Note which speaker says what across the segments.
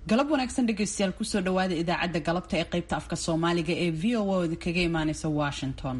Speaker 1: galab wanaagsan dhegaystayaal kusoo dhawaada idaacadda galabta ee qaybta afka Soomaaliga ee VOA oo kaga imaanaysa Washington.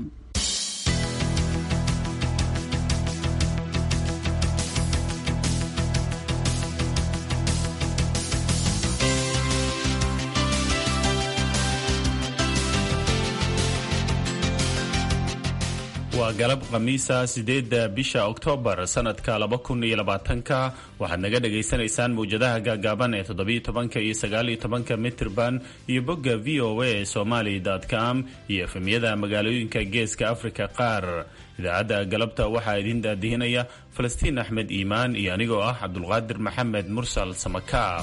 Speaker 2: waa galab khamiisa 8 bisha Oktoobar sanadka 2020 waxaad naga dhageysanaysaan mowjadaha gaagaaban ee 17 iyo 19 mitirban iyo bogga voasomali.com iyo efemyada magaalooyinka geeska Afrika qaar. idaacadda galabta waxaa idin daadihinaya Falastiin Axmed Iimaan iyo anigoo ah Cabdulqaadir Maxamed Mursal Samakaab.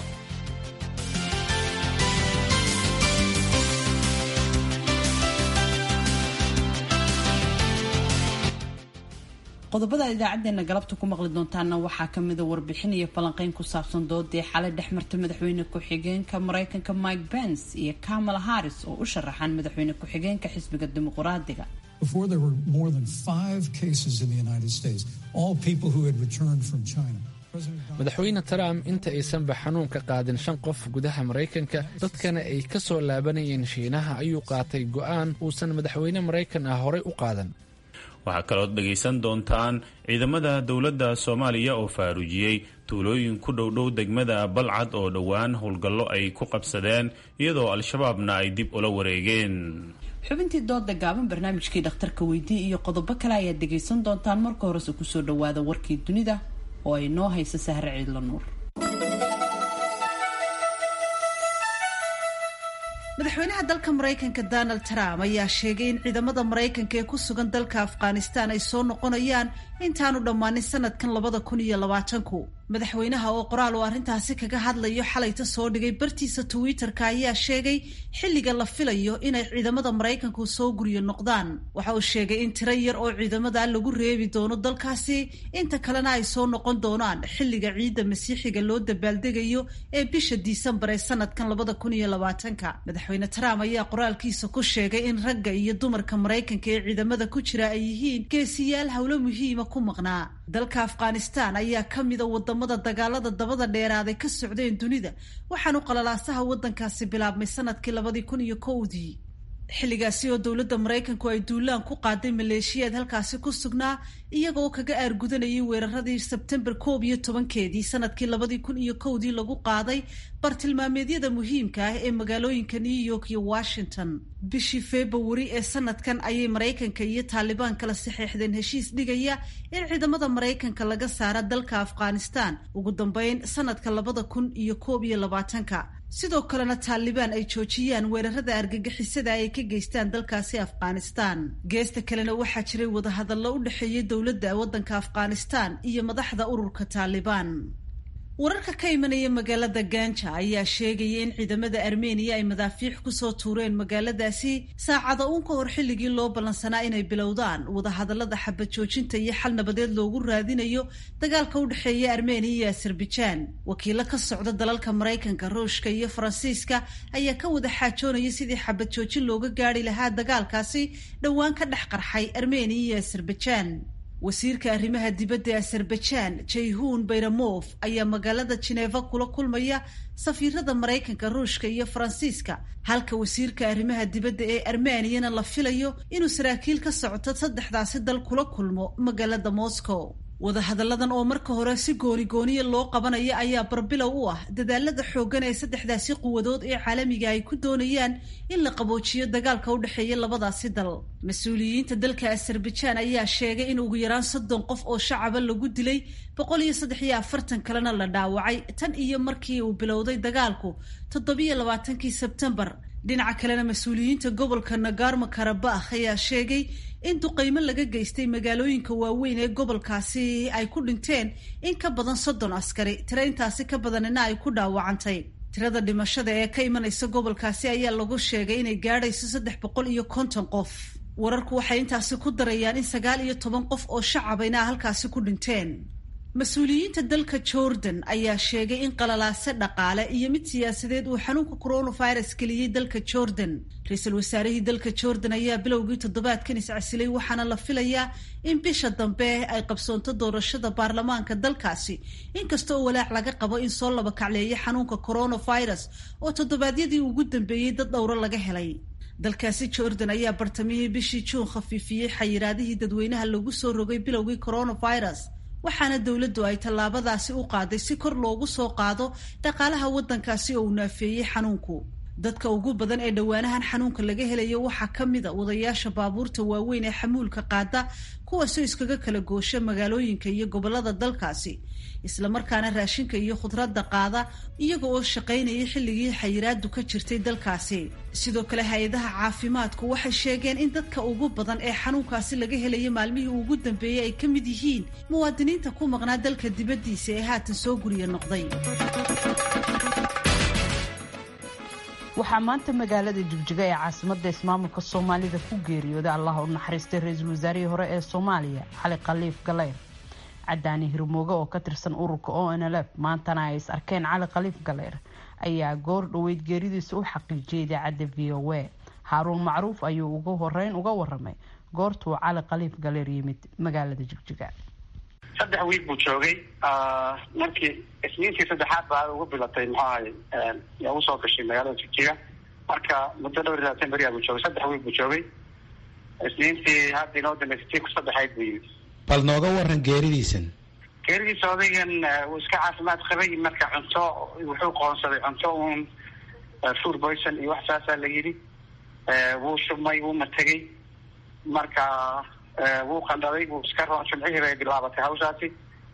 Speaker 1: qodobada idaacadeena galabta ku maqli doontaana waxaa kamid ah warbixin iyo falanqeyn ku saabsan doodii xalay dhexmarta madaxweyne ku-xigeenka Mareykanka Mike Pence iyo Kamala Harris oo u sharaxan madaxweyne ku-xigeenka xisbiga dimuqraadiga.
Speaker 3: Before there were more than 5 cases in the United States, all people who had returned from China.
Speaker 4: madaxweyne Trump inta aysan xanuun ka qaadin 5 qof gudaha Mareykanka dadkana ay ka soo laabanayeen Shiinaha ayuu qaatay go'aan uusan madaxweyne Mareykan ah horey u qaadan.
Speaker 2: waxaa kaloo dhagaysan doontaan ciidamada dowladda Soomaaliya oo faaruujiyay tuulooyin ku dhow degmada Balcad oo dhowaan howlgallo ay ku qabsadeen iyadoo al-shabaabna ay dib ula wareegeen.
Speaker 1: xubintii dooda gaaban barnaamijkii dhakhtarka weydii iyo qodobo kale ayaad dhagaysan doontaan marka horese kusoo dhawaada warkii dunida oo ay noo hayso Sahre Ciidla Nuur. madaxweynaha dalka Mareykanka Donald Trump ayaa sheegay in ciidamada Mareykanka ee ku sugan dalka Afghanistan ay soo noqonayaan intaanu dhammaanin sanadkan 2020. madaxweynaha oo qoraal oo arrintaasi kaga hadlayo xalayta soo dhigay bartiisa Twitter-ka ayaa sheegay xilliga la filayo inay ciidamada Mareykanku soo guriyo noqdaan. waxa uu sheegay in tiro yar oo ciidamada lagu reebi doono dalkaasi inta kalena ay soo noqon doonaan xilliga ciida Masiixiga loo dabaaldegayo ee bisha Disembar ee sanadkan 2020. madaxweyne Trump ayaa qoraalkiisa ku sheegay in ragga iyo dumarka Mareykanka ee ciidamada ku jira ay yihiin geesiyaal hawlo muhiima ku maqnaa. dalka Afghanistan ayaa kamid ah wadamada dagaalada dabada dheeraaday ka socdeen dunida waxaanu qalalaasaha wadankaasi bilaabmay sanadkii 2001. xilligaasi oo dowladda Mareykanku ay duulaan ku qaaday maleeshiyaad halkaasi ku sugnaa iyagoo kaga aargudanayay weeraradii Sebtembar 11 sanadkii 2001 lagu qaaday bartilmaameedyada muhiimka ah ee magaalooyinka New York iyo Washington. bishii February ee sanadkan ayay Mareykanka iyo Taliban kala saxeexdeen heshiis dhigaya in ciidamada Mareykanka laga saaro dalka Afghanistan ugu dambeyn sanadka 2021. sidoo kalena Taliban ay joojiyaan weerarada argagixisada ay ka geystaan dalkaasi Afghanistan. geesta kalena waxaa jiray wadahadallo u dhaxeeyay dowladda waddanka Afghanistan iyo madaxda ururka Taliban. wararka ka imanaya magaalada Ganja ayaa sheegaya in ciidamada Armenia ay madaafiic ku soo tuureen magaaladaasi saacado uun ka hor xilligii loo ballansanaa inay bilowdaan wadahadallada xabad joojinta iyo xal nabadeed loogu raadinayo dagaalka u dhaxeeya Armenia iyo Azerbaijan. wakiilo ka socda dalalka Mareykanka, Ruushka iyo Faransiiska ayaa ka wada xaajoonaya sidii xabad joojin looga gaari lahaa dagaalkaasi dhowaan ka dhex qarxay Armenia iyo Azerbaijan. wasiirka arrimaha dibadda ee Azerbaijan Ceyhun Bayramov ayaa magaalada Geneva kula kulmaya safiirada Mareykanka, Ruushka iyo Faransiiska, halka wasiirka arrimaha dibadda ee Armeniana la filayo inuu saraakiil ka socoto saddexdaasi dal kula kulmo magaalada Moscow. wadahadalladan oo marka hore si gooni-gooniya loo qabanayo ayaa barbilow u ah dadaalada xooggan ee saddexdaasi quwadood ee caalamiga ay ku doonayaan in la qaboojiyo dagaalka u dhaxeeya labadaasi dal. mas-uuliyiinta dalka Azerbaijan ayaa sheegay in ugu yaraan 30 qof oo shacaba lagu dilay 143 kalena la dhaawacay tan iyo markii uu bilowday dagaalku 27 Sebtembar. dhinaca kalena mas-uuliyiinta gobolka Nagorno-Karabakh ayaa sheegay in duqeymo laga geystay magaalooyinka waaweyn ee gobolkaasi ay ku dhinteen in ka badan 30 askari, tiro intaasi ka badanina ay ku dhaawacantay. tirada dhimashada ee ka imanaysa gobolkaasi ayaa lagu sheegay inay gaadhayso 350 qof. wararku waxay intaasi ku darayaan in 19 qof oo shacabayna halkaasi ku dhinteen. mas-uuliyiinta dalka Jordan ayaa sheegay in qalalaase dhaqaale iyo mid siyaasadeed uu xanuunka coronavirus geliyey dalka Jordan. Ra'iisul wasaarihii dalka Jordan ayaa bilowgii toddobaadkan iscasilay waxaana la filayaa in bisha dambe ay qabsoonto doorashada baarlamaanka dalkaasi, inkastoo walaac laga qabo in soo laba kacleeyo xanuunka coronavirus oo toddobaadyadii ugu dambeeyey dad dhowro laga helay. dalkaasi Jordan ayaa bartamihii bishii Juun khafiifiyey xayiraadihii dadweynaha lagu soo rogay bilowgii coronavirus, waxaana dowladdu ay tallaabadaasi u qaaday si kor loogu soo qaado dhaqaalaha waddankaasi oo uu naafeeyey xanuunku. dadka ugu badan ee dhowaanahan xanuunka laga helayo waxaa ka mid a wadayaasha baabuurta waaweyn ee xamuulka qaada, kuwaasoo iskaga kala goosha magaalooyinka iyo gobollada dalkaasi, isla markaana raashinka iyo khudradda qaada iyaga oo shaqaynayay xilligii xayiraadu ka jirtay dalkaasi. sidoo kale hay-adaha caafimaadku waxay sheegeen in dadka ugu badan ee xanuunkaasi laga helayo maalmihii ugu dambeeyey ay ka mid yihiin muwaadiniinta ku maqnaa dalka dibaddiisa ee haatan soo guriya noqday.
Speaker 5: waxaa maanta magaalada Jigjiga ee caasimadda ismaamulka Soomaalida ku geeriyooday Allah u naxariistay ra'iisul wasaarihii hore ee Soomaaliya Cali Khaliif Galeyr. Cadaani Hirmooge oo ka tirsan ururka ONLF maantana ay is arkeen Cali Khaliif Galeyr ayaa goor dhaweyd geeridiisa u xaqiijiyay idaacadda VOA. Haaruun Macruuf ayuu ugu horeyn uga waramay goortuu Cali Khaliif Galeyr yimid magaalada Jigjiga.
Speaker 6: 3 wiil buu joogay markii isniintii saddexaad baa ugu bilatay yaa u soo gashay magaalada Jigjiga, marka muddo dhowr iyo 20 beri buu joogay. 3 wiil buu joogay. isniintii hadda inoo dambeysay ku saddexayd buu yimid.
Speaker 7: bal nooga waran geeridiisa
Speaker 6: odaygan uu iska caafimaad qabay, marka cunto wuxuu qoonsaday cunto food poison iyo wax saasa la yiri, wuu shubmay, wuu matagay, marka wuu qandhaday, wuu iska jumcihii bay bilaabatay hawshaasi.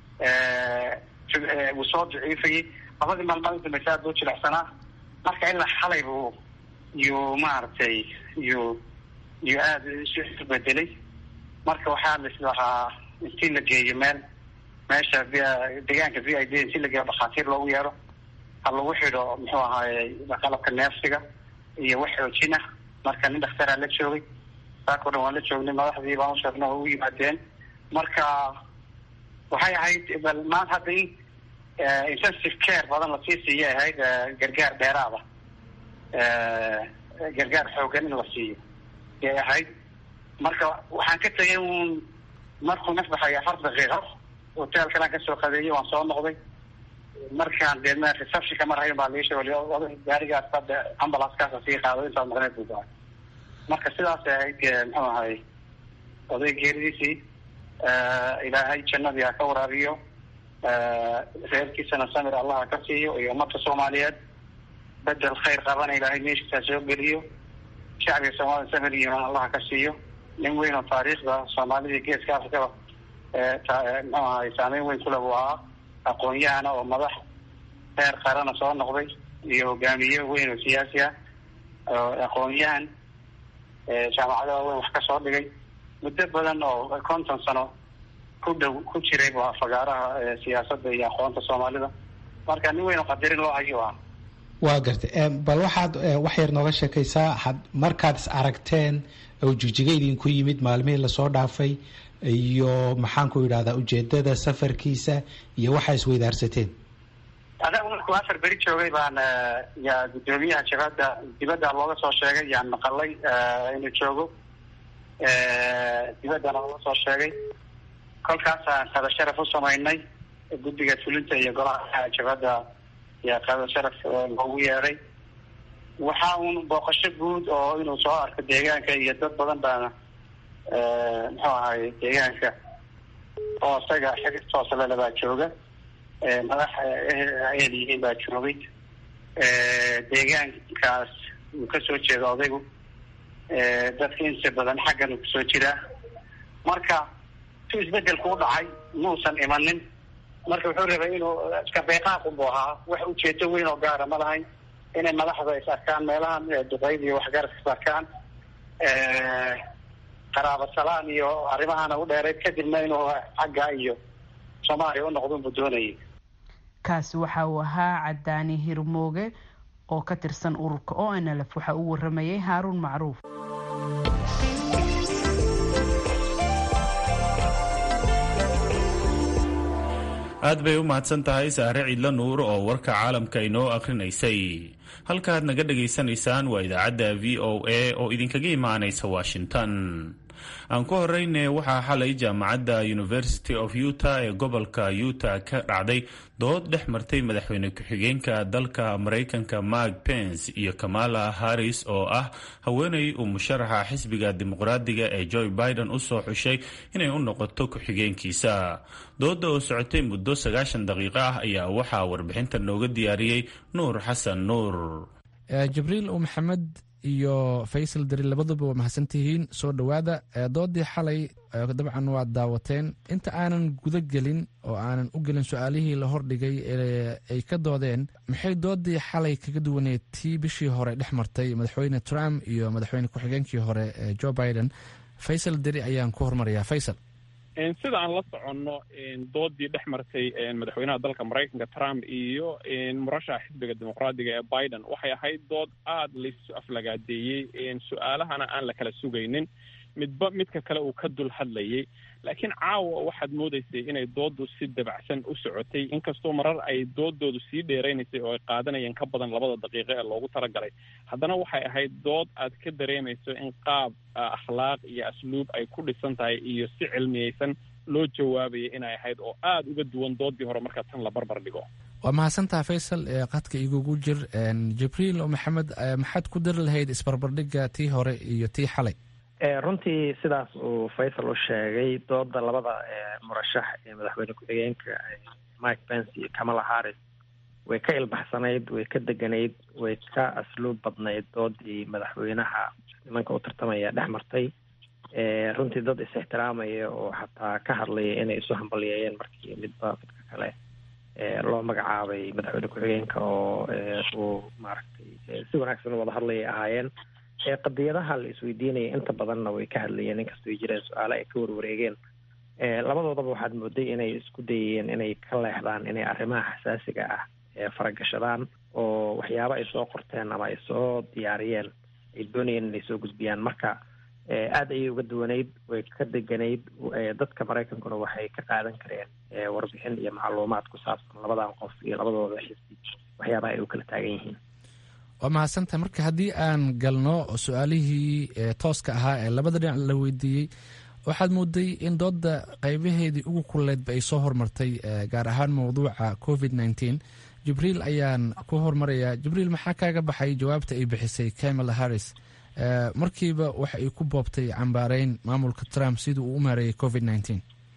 Speaker 6: wuu soo daciifayay, labadii maalmood u dambeysay aad buu jilicsanaa, marka ilaa xalay buu maaragtay aad isu bedelay. marka waxaa lislahaa intii la geeyo meesha deegaanka VID intii la geeyo dhakhaatiir loogu yeero, ha lagu xidho muxuu ahaaye qalabka neefsiga iyo wax xoojina. marka nin dhakhtaraa la joogay, saako dhan waan la joognay, madaxdii baan u sheegnay oo u yimaadeen. marka waxay ahayd bal maanta hadda in intensive care badan lasii siiyay ahayd, gargaar dheeraada, gargaar xoogan in la siiyo yay ahayd. marka waxaan ka tegay markuu nafbaxay 4 daqiiqo hotelkan ka soo qadeeyay, waan soo noqday. markaan deedna reception-ka marhayn baa liisha wali gaarigaas hadda ambulance-kaas sii qaaday intaan maqneed buu baa. marka sidaas ahayd muxuu ahay oday geeridiisii. ilaahay jannadii ha ka waraabiyo, reerkiisana samir Allah ka siiyo, iyo ummadda Soomaaliyeed bedel khayr qabana ilaahay meeshiisa soo geliyo, shacbiga Soomaaliya samir iyo Allah ka siiyo. nin weyn oo taariikhda Soomaalida geeska Afrika saameyn weyn ku leh buu ahaa, aqoon-yahana oo madax heer qarana soo noqday, iyo hogaamiye weyn oo siyaasi ah, aqoon-yahan jaamacadaha weyn wax ka soo dhigay, muddo badan oo 50 sano ku jiray buu fagaaraha siyaasadda iyo aqoonta Soomaalida. marka nin weyn oo qadarin loo hayo ah.
Speaker 7: waa gartay. bal waxaad wax yar nooga sheekaysaa markaad is aragteen oo Jigjiga idinku yimid maalmihii lasoo dhaafay, iyo maxaan ku yidhahdaa ujeedada safarkiisa iyo waxa isweydaarsateen.
Speaker 6: anagu markuu 4 beri joogay baan yaa gudoomiyaha jabhadda dibadda looga soo sheegay, yaan maqalay inuu joogo dibaddana looga soo sheegay. kolkaasaan qada sharaf u samaynay, guddiga fulinta iyo golaha jabhadda yaa qada sharaf loogu yeeray. waxaa booqasho guud oo inuu soo arko deegaanka, iyo dad badan baana muxuu ahay deegaanka oo isaga xiriir toos leh baa jooga, madax ehel yihiin baa joogay. deegaankaas uu ka soo jeedo odaygu, dadka inta badan xaggan uu kasoo jiraa. marka si isbedelku u dhacay muusan imanin, marka wuxuu rabay inuu iska beeqaaq unbuu ahaa, wax ujeedo weyn oo gaara ma lahayn. inay madaxda is arkaan meelahan duqeyd iyo waxgaradka is arkaan, qaraabo salaan iyo arrimahana u dheereyd, kadibna inuu xagga iyo Soomaaliya u noqdo buu doonayay.
Speaker 5: kaasi waxa uu ahaa Cadaani Hirmooge oo ka tirsan ururka ONLF. waxa uu waramayay Haaruun Macruuf.
Speaker 2: aad bay u mahadsan tahay saare ciidla nuur oo warka caalamka inoo akhrinaysay. halkaaad naga dhegaysanaysaan waa idaacadda v o a oo idinkaga imaanaysa Washington. aan ku horeyne waxaa xalay jaamacadda University of Utah ee gobolka Utah ka dhacday dood dhex martay madaxweyne ku-xigeenka dalka Mareykanka Mike Pence iyo Kamala Harris oo ah haweeney uu musharaxa xisbiga dimuqraadiga ee Joe Biden u soo xushay inay u noqoto ku-xigeenkiisa. dooda oo socotay muddo 90 daqiiqo ah ayaa waxaa warbixinta nooga diyaariyey Nuur Xasan Nuur.
Speaker 4: Jibriil Maxamed iyo Faysal Dari labaduba waa mahadsantihiin. soo dhawaada. doodii xalay dabcan waa daawateen. inta aanan guda gelin oo aanan u gelin su-aalihii la hordhigay ee ay ka doodeen, maxay doodii xalay kaga duwaneed tii bishii hore dhex martay madaxweyne Trump iyo madaxweyne ku-xigeenkii hore Joe Biden? Faysal Dari ayaan ku hormarayaa. Faysal.
Speaker 8: sida aan la soconno doodii dhex martay madaxweynaha dalka Mareykanka Trump iyo murashaxa xisbiga dimuqraadiga ee Biden waxay ahayd dood aad laysu aflagaadeeyey, su-aalahana aan la kala sugaynin, midba midka kale uu ka dul hadlayay. laakiin caawa waxaad moodaysay inay doodu si dabacsan u socotay, inkastoo marar ay doodoodu sii dheeraynaysay oo ay qaadanayeen ka badan 2 daqiiqo ee loogu talagalay. haddana waxay ahayd dood aad ka dareemayso in qaab akhlaaq iyo asluub ay ku dhisan tahay iyo si cilmiyeysan loo jawaabayay inay ahayd oo aad uga duwan doodii hore marka tan la barbar dhigo.
Speaker 4: waa mahadsantaha Faysal. qadka igugu jir. Jibriil Maxamed, maxaad ku dari lahayd isbarbardhigga tii hore iyo tii xalay?
Speaker 9: runtii sidaas uu Faysal u sheegay, dooda labada murashax ee madaxweyne ku-xigeenka Mike Pence iyo Kamala Harris way ka ilbaxsanayd, way ka deganayd, way ka asluub badnayd doodii madaxweynaha nimanka u tartamaya dhex martay. runtii dad is-ixtiraamaya oo xataa ka hadlaya inay isu hambalyeeyeen markii midba midka kale loo magacaabay madaxweyne ku-xigeenka oo uu maaragtay si wanaagsan wada hadlayay ahaayeen. qadiyadaha la isweydiinaya inta badanna way ka hadlayeen, inkastoo ay jireen su-aale ay ka warwareegeen. labadoodaba waxaad mooday inay isku dayayeen inay ka leexdaan inay arrimaha xasaasiga ah faragashadaan oo waxyaabo ay soo qorteen ama ay soo diyaariyeen ay doonayeen inay soo gudbiyaan. marka aad ayay uga duwanayd, way ka deganayd. dadka Mareykankuna waxay ka qaadan kareen warbixin iyo macluumaad ku saabsan labadan qof iyo labadooda xisbi waxyaabaha ay u kala taagan yihiin.
Speaker 4: waa mahadsantahay. marka haddii aan galno su-aalihii tooska ahaa ee labada dhinac la weydiiyey, waxaad mooday in dooda qaybaheedii ugu kulleedba ay soo hormartay, gaar ahaan mawduuca COVID-19. Jibriil ayaan ku hormarayaa. Jibriil, maxaa kaaga baxay jawaabta ay bixisay Kamala Harris? markiiba waxa ay ku boobtay cambaareyn maamulka Trump siduu u maareeyay COVID-19.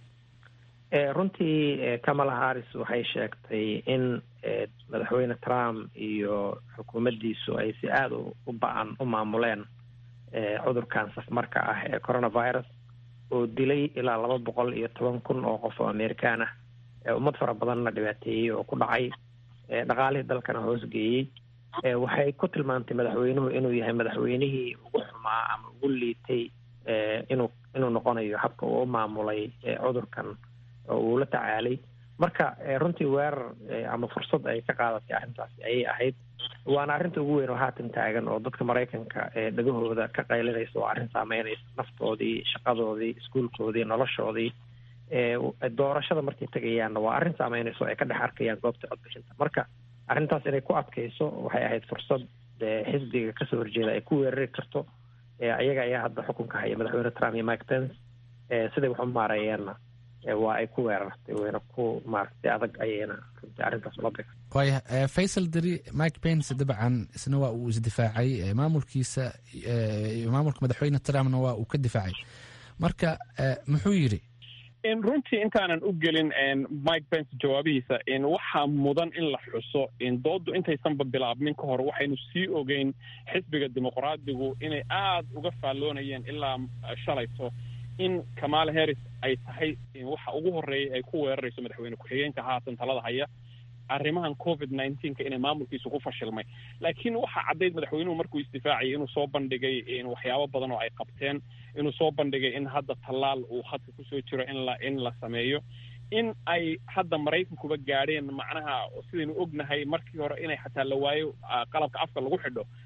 Speaker 9: runtii Kamala Harris waxay sheegtay in madaxweyne Trump iyo xukuumaddiisu ay si aad u ba'an u maamuleen cudurkan safmarka ah ee coronavirus oo dilay ilaa 210,000 oo qof oo Amerikaan ah, ummad fara badanna dhibaateeyey oo ku dhacay, dhaqaalihii dalkana hoos geeyey. waxay ku tilmaantay madaxweynuhu inuu yahay madaxweynihii ugu xumaa ama ugu liitay inuu noqonayo habka uu u maamulay cudurkan oo uu la tacaalay. marka runtii weerar ama fursad ay ka qaadatay arrintaasi ayay ahayd, waana arrinta ugu weyn oo haatan taagan oo dadka Mareykanka dhagahooda ka qaylinaysa oo arrin saameynaysa naftoodii, shaqadoodii, iskuulkoodii, noloshoodii. doorashada markay tagayaanna waa arrin saameynaysa oo ay ka dhex arkayaan goobta codbixinta. marka arrintaas inay ku adkayso waxay ahayd fursad xisbiga kasoo horjeeda ay ku weerari karto. ayaga ayaa hadda xukunka haya madaxweyne Trump iyo Mike Pence. siday wax u maareeyeenna waa ay ku weerartay, wayna ku maaragtay adag ayayna runtii arrintaas ula bixi.
Speaker 4: waaya Faysal Dari, Mike Pence dabcan isna waa uu isdifaacay, maamulkiisa maamulka madaxweyne Trumpna waa uu ka difaacay. marka muxuu yidhi?
Speaker 8: runtii intaanan u gelin Mike Pence jawaabihiisa waxaa mudan in la xuso doodu intaysanba bilaabmin ka hor waxaynu sii ogeyn xisbiga dimuqraadigu inay aad uga faalloonayeen ilaa shalayto in Kamala Harris ay tahay waxa ugu horeeyay ay ku weerarayso madaxweyne ku-xigeenka haatan talada haya arrimahan COVID-19 inay maamulkiisu ku fashilmay. laakiin waxa caddeyd madaxweynuhu markuu isdifaacay inuu soo bandhigay waxyaabo badan oo ay qabteen, inuu soo bandhigay in hadda tallaal uu hadda ku soo jiro in la sameeyo, in ay hadda Mareykankuba gaadheen macnaha sidaynu ognahay markii hore inay xataa la waayo qalabka afka lagu xidho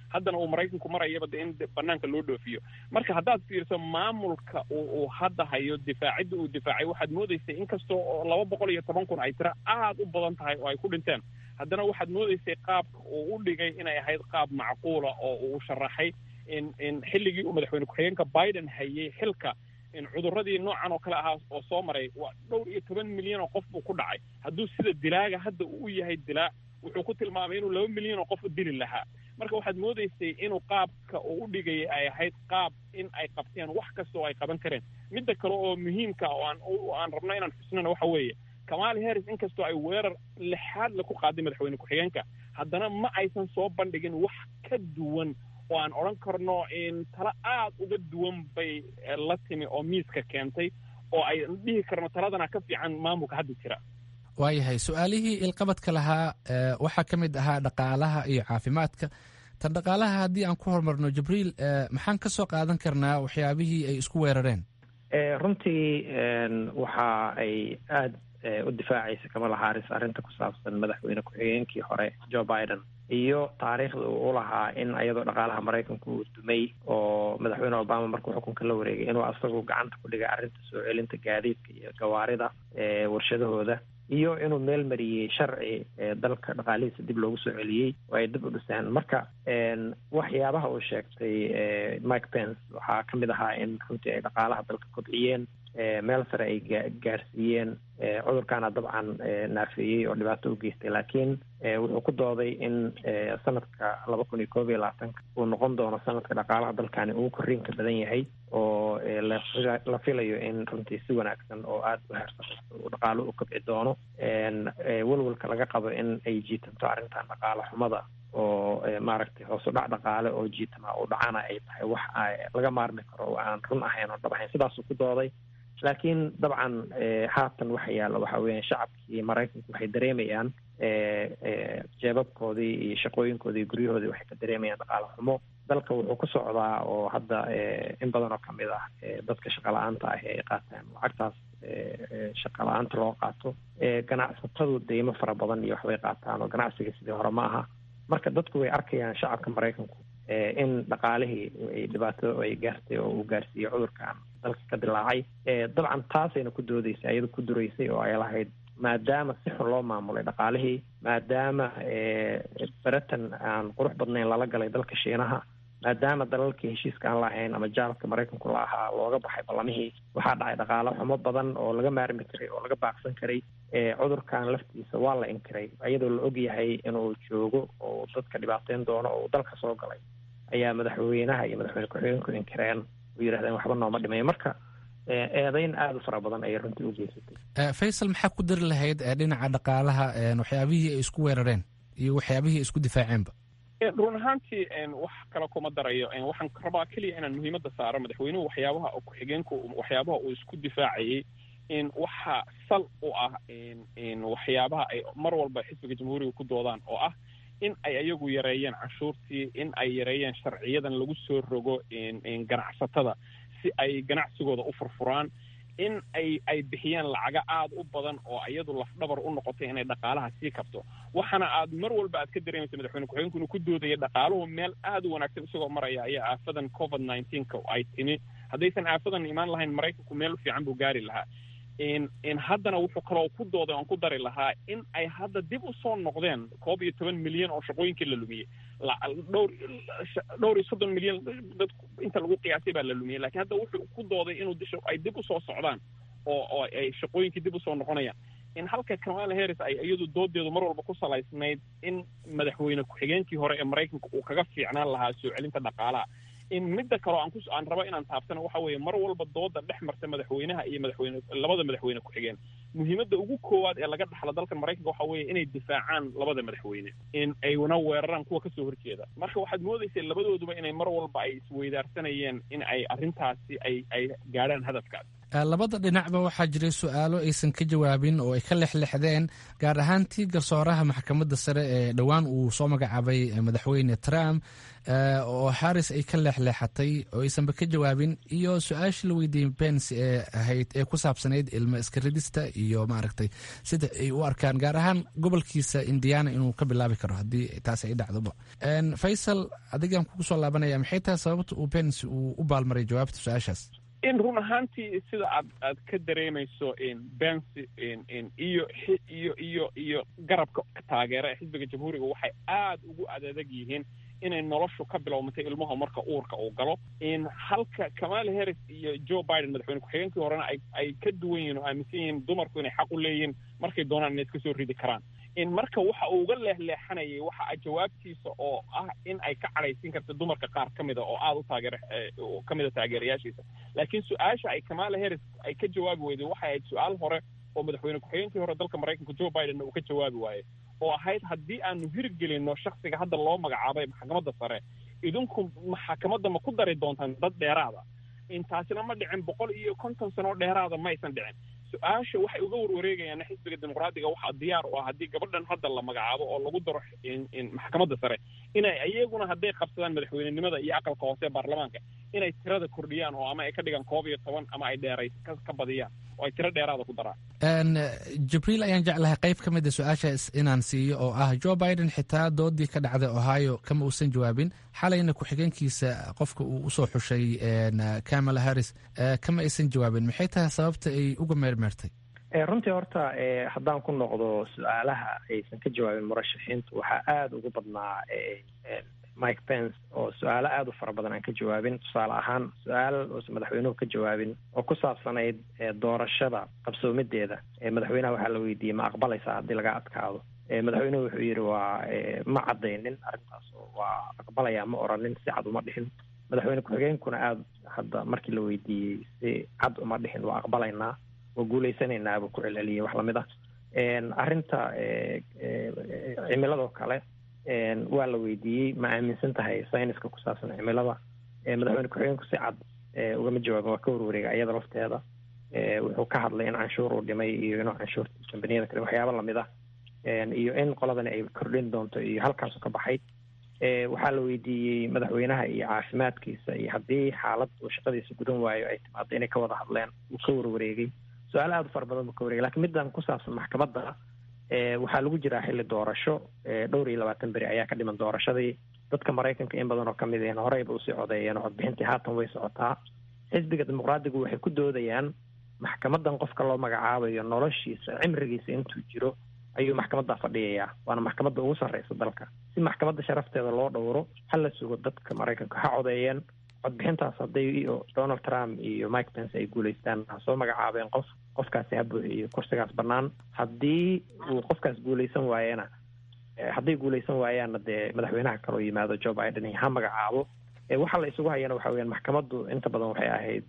Speaker 8: haddana uu maraykanku marayaba de in banaanka loo dhoofiyo. marka haddaad fiirso maamulka uu hadda hayo difaacidda uu difaacay waxaad moodaysay inkastoo 210,000 ay tira aad u badan tahay oo ay ku dhinteen, haddana waxaad moodaysay qaabka uu u dhigay inay ahayd qaab macquula oo uu sharaxay in xilligii uu madaxweyne ku-xigeenka Biden hayay xilka in cudurradii noocan oo kale ahaa oo soo maray waa 12 milyan oo qof buu ku dhacay. hadduu sida dilaaga hadda uu yahay dilaa wuxuu ku tilmaamay inuu 2 milyan oo qof dili lahaa. marka waxaad moodaysay inuu qaabka uu u dhigayay ay ahayd qaab in ay qabteen wax kasta oo ay qaban kareen. midda kale oo muhiimka oo aan rabno inaan xusnana waxa weeye Kamala Harris inkastoo ay weerar lixaad la ku qaaday madaxweyne ku-xigeenka, haddana ma aysan soo bandhigin wax ka duwan oo aan odhan karno in tala aad uga duwan bay la timi oo miiska keentay oo ay dhihi karno taladana ka fiican maamulka hadda jira.
Speaker 4: waayahay su-aalihii ilqabadka lahaa waxaa ka mid ahaa dhaqaalaha iyo caafimaadka. tan dhaqaalaha haddii aan ku horumarno Jibriil, maxaan ka soo qaadan karnaa waxyaabihii ay isku weerareen?
Speaker 9: runtii waxa ay aad u difaacaysa Kamala Harris arrinta ku saabsan madaxweyne ku-xigeenkii hore Joe Biden iyo taariikhda uu lahaa in iyadoo dhaqaalaha Maraykanku uu dumay oo madaxweyne Obama markuu xukunka la wareegay inuu asagu gacanta ku dhigay arrinta soo celinta gaadiidka iyo gawaarida warshadahooda iyo inuu meel mariyey sharci dalka dhaqaalihiisa dib loogu soo celiyey oo ay dib u dhiseen. marka waxyaabaha uu sheegtay Mike Pence waxaa ka mid ahaa in runtii ay dhaqaalaha dalka kobciyeen, meel sare ay gaarsiiyeen, cudurkaana dabcan naafeeyey oo dhibaato u geystay, laakiin wuxuu ku dooday in sanadka 2021 uu noqon doono sanadka dhaqaalaha dalkani uu korriinka badan yahay oo la filayo in runtii si wanaagsan oo aad u heersaqaysto uu dhaqaalo u kobci doono. walwalka laga qabo in ay jiitanto arrintan dhaqaale xumada oo maaragtay hoos u dhac dhaqaale oo jiitama u dhacana ay tahay wax laga maarmi karo oo aan run ahayn oo dhab ahayn, sidaasuu ku dooday. laakiin dabcan haatan waxa yaalla waxa weeyaan shacabkii Maraykanku waxay dareemayaan jeebabkoodii iyo shaqooyinkoodii iyo guryahoodii waxay ka dareemayaan dhaqaale xumo. dalka wuxuu ku socdaa oo hadda in badan oo kamid ah dadka shaqa la-aanta ah ay qaataan lacagtaas shaqa la-aanta loo qaato. ganacsatadu deymo fara badan iyo waxbay qaataan oo ganacsiga sidii hore ma aha. marka dadku way arkayaan shacabka Maraykanku in dhaqaalihii ay dhibaato ay gaartay oo uu gaarsiiyey cudurkan dalka ka dilaacay. dabcan taasayna ku doodaysay iyada ku duraysay oo ay lahayd maadaama si xun loo maamulay dhaqaalihii, maadaama baratan aan qurux badnayn lala galay dalka Shiinaha, maadaama dalalkii heshiiska aan lahayn ama jaalka Maraykanku la ahaa looga baxay ballamihii, waxaa dhacay dhaqaale xumo badan oo laga maarmi karay oo laga baaqsan karay. cudurkan laftiisa waa la inkiray iyadoo la og yahay inuu joogo oo dadka dhibaateyn doono oo dalka soo galay ayaa madaxweynaha iyo madaxweyne ku-xigeenku inkireen oo yidhahdeen waxba nooma dhimay. marka eedayn aad u fara badan ayay runtii u geysatay.
Speaker 4: Faysal, maxaa ku dari lahayd dhinaca dhaqaalaha waxyaabihii ay isku weerareen iyo waxyaabihii ay isku difaaceenba?
Speaker 8: run ahaantii wax kale kuma darayo. waxaan rabaa keliya inaan muhiimadda saaro madaxweynuhu waxyaabaha ku-xigeenku waxyaabaha uu isku difaacayay in waxa sal u ah waxyaabaha ay mar walba xisbiga jamhuuriga ku doodaan oo ah in ay ayagu yareeyeen canshuurtii, in ay yareeyeen sharciyadan lagu soo rogo ganacsatada si ay ganacsigooda u furfuraan, in ay bixiyeen lacaga aad u badan oo iyadu lafdhabar u noqotay inay dhaqaalaha sii kabto. waxaana aad mar walba aad ka dareemaysa madaxweyne ku-xigeenku inuu ku doodaya dhaqaaluhu meel aad u wanaagsan isagoo maraya ayaa aafadan COVID-19 ay timi. haddaysan aafadan imaan lahayn Maraykanku meel fiican buu gaari lahaa. haddana wuxuu kaloo ku dooday oon ku dari lahaa in ay hadda dib u soo noqdeen 11 milyan oo shaqooyinkii la lumiyey, dhowr iyo 30 milyan dad inta lagu qiyaasay baa la lumiyey. laakiin hadda wuxuu ku dooday inuu ay dib u soo socdaan oo ay shaqooyinkii dib u soo noqonayaan. halka Kamala Harris ay iyadu doodeedu mar walba ku salaysnayd in madaxweyne ku-xigeenkii hore ee Maraykanka uu kaga fiicnaan lahaa soo celinta dhaqaalaha. midda kaloo aan rabo inaan taabtana waxa weeye mar walba dooda dhex marta madaxweynaha iyo labada madaxweyne ku-xigeen, muhiimadda ugu koowaad ee laga dhaxlo dalka Maraykanka waxa weeye inay difaacaan labada madaxweyne, in ayna weeraraan kuwa kasoo horjeeda. marka waxaad moodaysay labadooduba inay mar walba ay isweydaarsanayeen in ay arrintaasi ay gaadhaan hadafkaas.
Speaker 4: labada dhinacba waxaa jiray su-aalo aysan ka jawaabin oo ay ka lexlexdeen, gaar ahaan tii garsooraha maxkamadda sare ee dhowaan uu soo magacaabay madaxweyne Trump oo Harris ay ka lexlexatay oo aysanba ka jawaabin, iyo su-aashii la weydiiyey Pence ee ahayd ee ku saabsanayd ilmo iska ridista iyo maaragtay sida ay u arkaan gaar ahaan gobolkiisa Indiana inuu ka bilaabi karo haddii taas ay dhacdoba. Faysal, adigaan kugu soo laabanaya, maxay tahay sababta uu Pence uu u baalmaray jawaabta su-aashaas?
Speaker 8: in run ahaantii sida aad ka dareemayso Pence iyo garabka taageera xisbiga jamhuuriga waxay aad ugu adag yihiin inay noloshu ka bilowmatay ilmaha marka uurka uu galo, halka Kamala Harris iyo Joe Biden madaxweyne ku-xigeenkii horena ay ka duwan yihiin oo aaminsan yihiin dumarku inay xaq u leeyihiin markay doonaan inay iska soo ridi karaan. marka waxa uu uga leexleexanayay waxa jawaabtiisa oo ah in ay ka cadhaysiin karto dumarka qaar ka mida oo aad u taageera ka mida taageerayaashiisa. laakiin su-aasha ay Kamala Harris ay ka jawaabi weyday waxay ahayd su-aal hore oo madaxweyne ku-xigeenkii hore dalka Maraykanka Joe Biden uu ka jawaabi waayey, oo ahayd haddii aanu hirgelino shakhsiga hadda loo magacaabay maxkamadda sare, idinku maxkamadda ma ku dari doontaan dad dheeraada? intaasina ma dhicin, 150 sano dheeraada ma aysan dhicin. su-aasha waxay uga warwareegayaan xisbiga dimuqraadiga waxaa diyaar u ah haddii gabadhan hadda la magacaabo oo lagu daro maxkamadda sare inay iyaguna hadday qabsadaan madaxweynenimada iyo aqalka hoose ee baarlamaanka inay tirada kordhiyaan oo ama ay ka dhigaan 11 ama ay dheerays ka badiyaan oo ay tiro dheeraada ku daraan.
Speaker 4: Jibriil, ayaan jeclahay qayb ka mid ah su-aashaas inaan siiyo oo ah Joe Biden xitaa doodii ka dhacday Ohio kama uusan jawaabin, xalayna ku-xigeenkiisa qofka uu usoo xushay Kamala Harris kama aysan jawaabin. maxay tahay sababta ay uga meermeertay?
Speaker 9: runtii horta haddaan ku noqdo su-aalaha aysan ka jawaabin murashaxiintu waxaa aada ugu badnaa Mike Pence oo su-aalo aada u fara badan aan ka jawaabin. tusaale ahaan su-aal uusan madaxweynuhu ka jawaabin oo ku saabsanayd doorashada qabsoomideeda, madaxweynaha waxaa la weydiiyey ma aqbalaysaa haddii laga adkaado. madaxweynuhu wuxuu yidhi waa ma caddaynin arrintaas oo waa aqbalayaa ma oranin, si cad uma dhihin. madaxweyne ku-xigeenkuna aada hadda markii la weydiiyey si cad uma dhihin waa aqbalaynaa, waa guulaysanaynaa buu ku celceliyey wax lamid ah. arrinta cimiladoo kale waa la weydiiyey ma aaminsan tahay sayniska ku saabsan cimilada, madaxweyne ku-xigeenku si cad ugama jawaabin, waa ka warwareega iyada lafteeda. wuxuu ka hadlay in canshuur uu dhimay iyo inuu canshuurta kambaniyada kale waxyaaba lamid ah, iyo in qoladani ay kordhin doonto iyo halkaasu ka baxay. waxaa la weydiiyey madaxweynaha iyo caafimaadkiisa iyo haddii xaalad uu shaqadiisa gudan waayo ay timaado inay ka wada hadleen, wuu ka warwareegay. su-aal aada u fara badan buu ka wareegay. lakiin middan ku saabsan maxkamadda waxaa lagu jiraa xilli doorasho, 22 beri ayaa ka dhiman doorashadii. dadka Maraykanka in badan oo ka mid ah horeyba usii codeeyeen oo codbixintii haatan way socotaa. xisbiga dimuqraadigu waxay ku doodayaan maxkamaddan qofka loo magacaabayo noloshiisa cimrigiisa intuu jiro ayuu maxkamadda fadhiyayaa, waana maxkamadda ugu sarreysa dalka. si maxkamadda sharafteeda loo dhowro hala sugo dadka Maraykanka ha codeeyeen. codbixintaas hadday Donald Trump iyo Mike Pence ay guulaystaan ha soo magacaabeen qofkaasi ha buuxiyo kursigaas bannaan. haddii uu qofkaas guulaysan waayana hadday guulaysan waayaanna dee madaxweynaha kaloo yimaado Joe Biden ha magacaabo. waxa la isugu hayana waxa weeyaan maxkamaddu inta badan waxay ahayd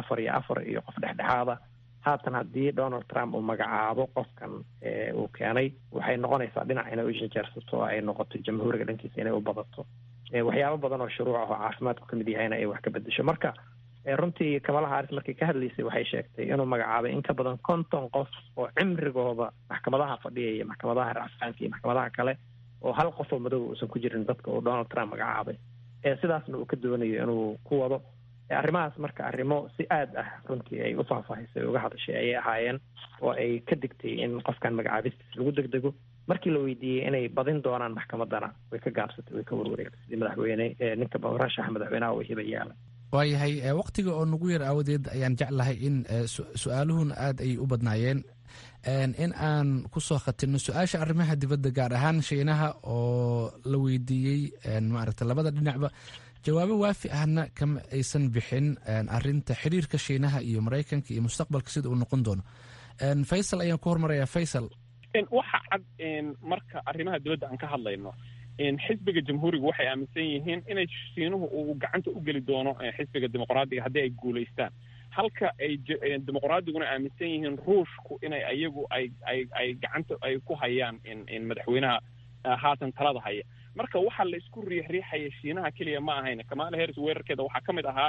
Speaker 9: 4 iyo qof dhexdhexaada. haatan haddii Donald Trump uu magacaabo qofkan uu keenay waxay noqonaysaa dhinac inay u janjeersato oo ay noqoto jamhuuriga dhankiisa inay u badato. waxyaabo badan oo shuruuc ah oo caafimaadku ka mid yahayna ay wax ka bedesho. marka runtii Kamala Harris markii ka hadlaysay waxay sheegtay inuu magacaabay in ka badan 50 qof oo cimrigooda maxkamadaha fadhiyaya, maxkamadaha racfaanka iyo maxkamadaha kale, oo hal qof oo madow uusan ku jirin dadka uu Donald Trump magacaabay. sidaasna uu ka doonayo inuu ku wado arrimahaas. marka arrimo si aad ah runtii ay u faahfaahisay uga hadashay ayay ahaayeen, oo ay ka digtay in qofkan magacaabistiisa lagu degdego. markii la weydiiyey inay badin doonaan maxkamaddana way ka gaabsatay, way ka warwareegtay sidii madaxweyne ninka murashaxa madaxweynaha uu hiba yaala.
Speaker 4: waayahay, waqtiga oo nagu yar aawadeed ayaan jeclahay in su-aaluhuna aad ay u badnaayeen, in aan kusoo khatirno su-aasha arrimaha dibadda, gaar ahaan Shiinaha oo la weydiiyey maaragta labada dhinacba jawaabo waafi ahna kama aysan bixin arrinta xiriirka Shiinaha iyo Maraykanka iyo mustaqbalka sida uu noqon doono. Faysal ayaan ku hormarayaa. Faysal,
Speaker 8: waxa cad marka arrimaha dibadda aan ka hadlayno xisbiga jamhuuriga waxay aaminsan yihiin inay Shiinuhu uu gacanta u geli doono xisbiga dimuqraadiga haddii ay guulaystaan, halka ay dimuqraadiguna aaminsan yihiin Ruushku inay ayagu ay gacanta ay ku hayaan in madaxweynaha haatan talada haya. marka waxa la isku riixaya Shiinaha kaliya ma ahayn. Kamala Harris weerarkeeda waxaa ka mid ahaa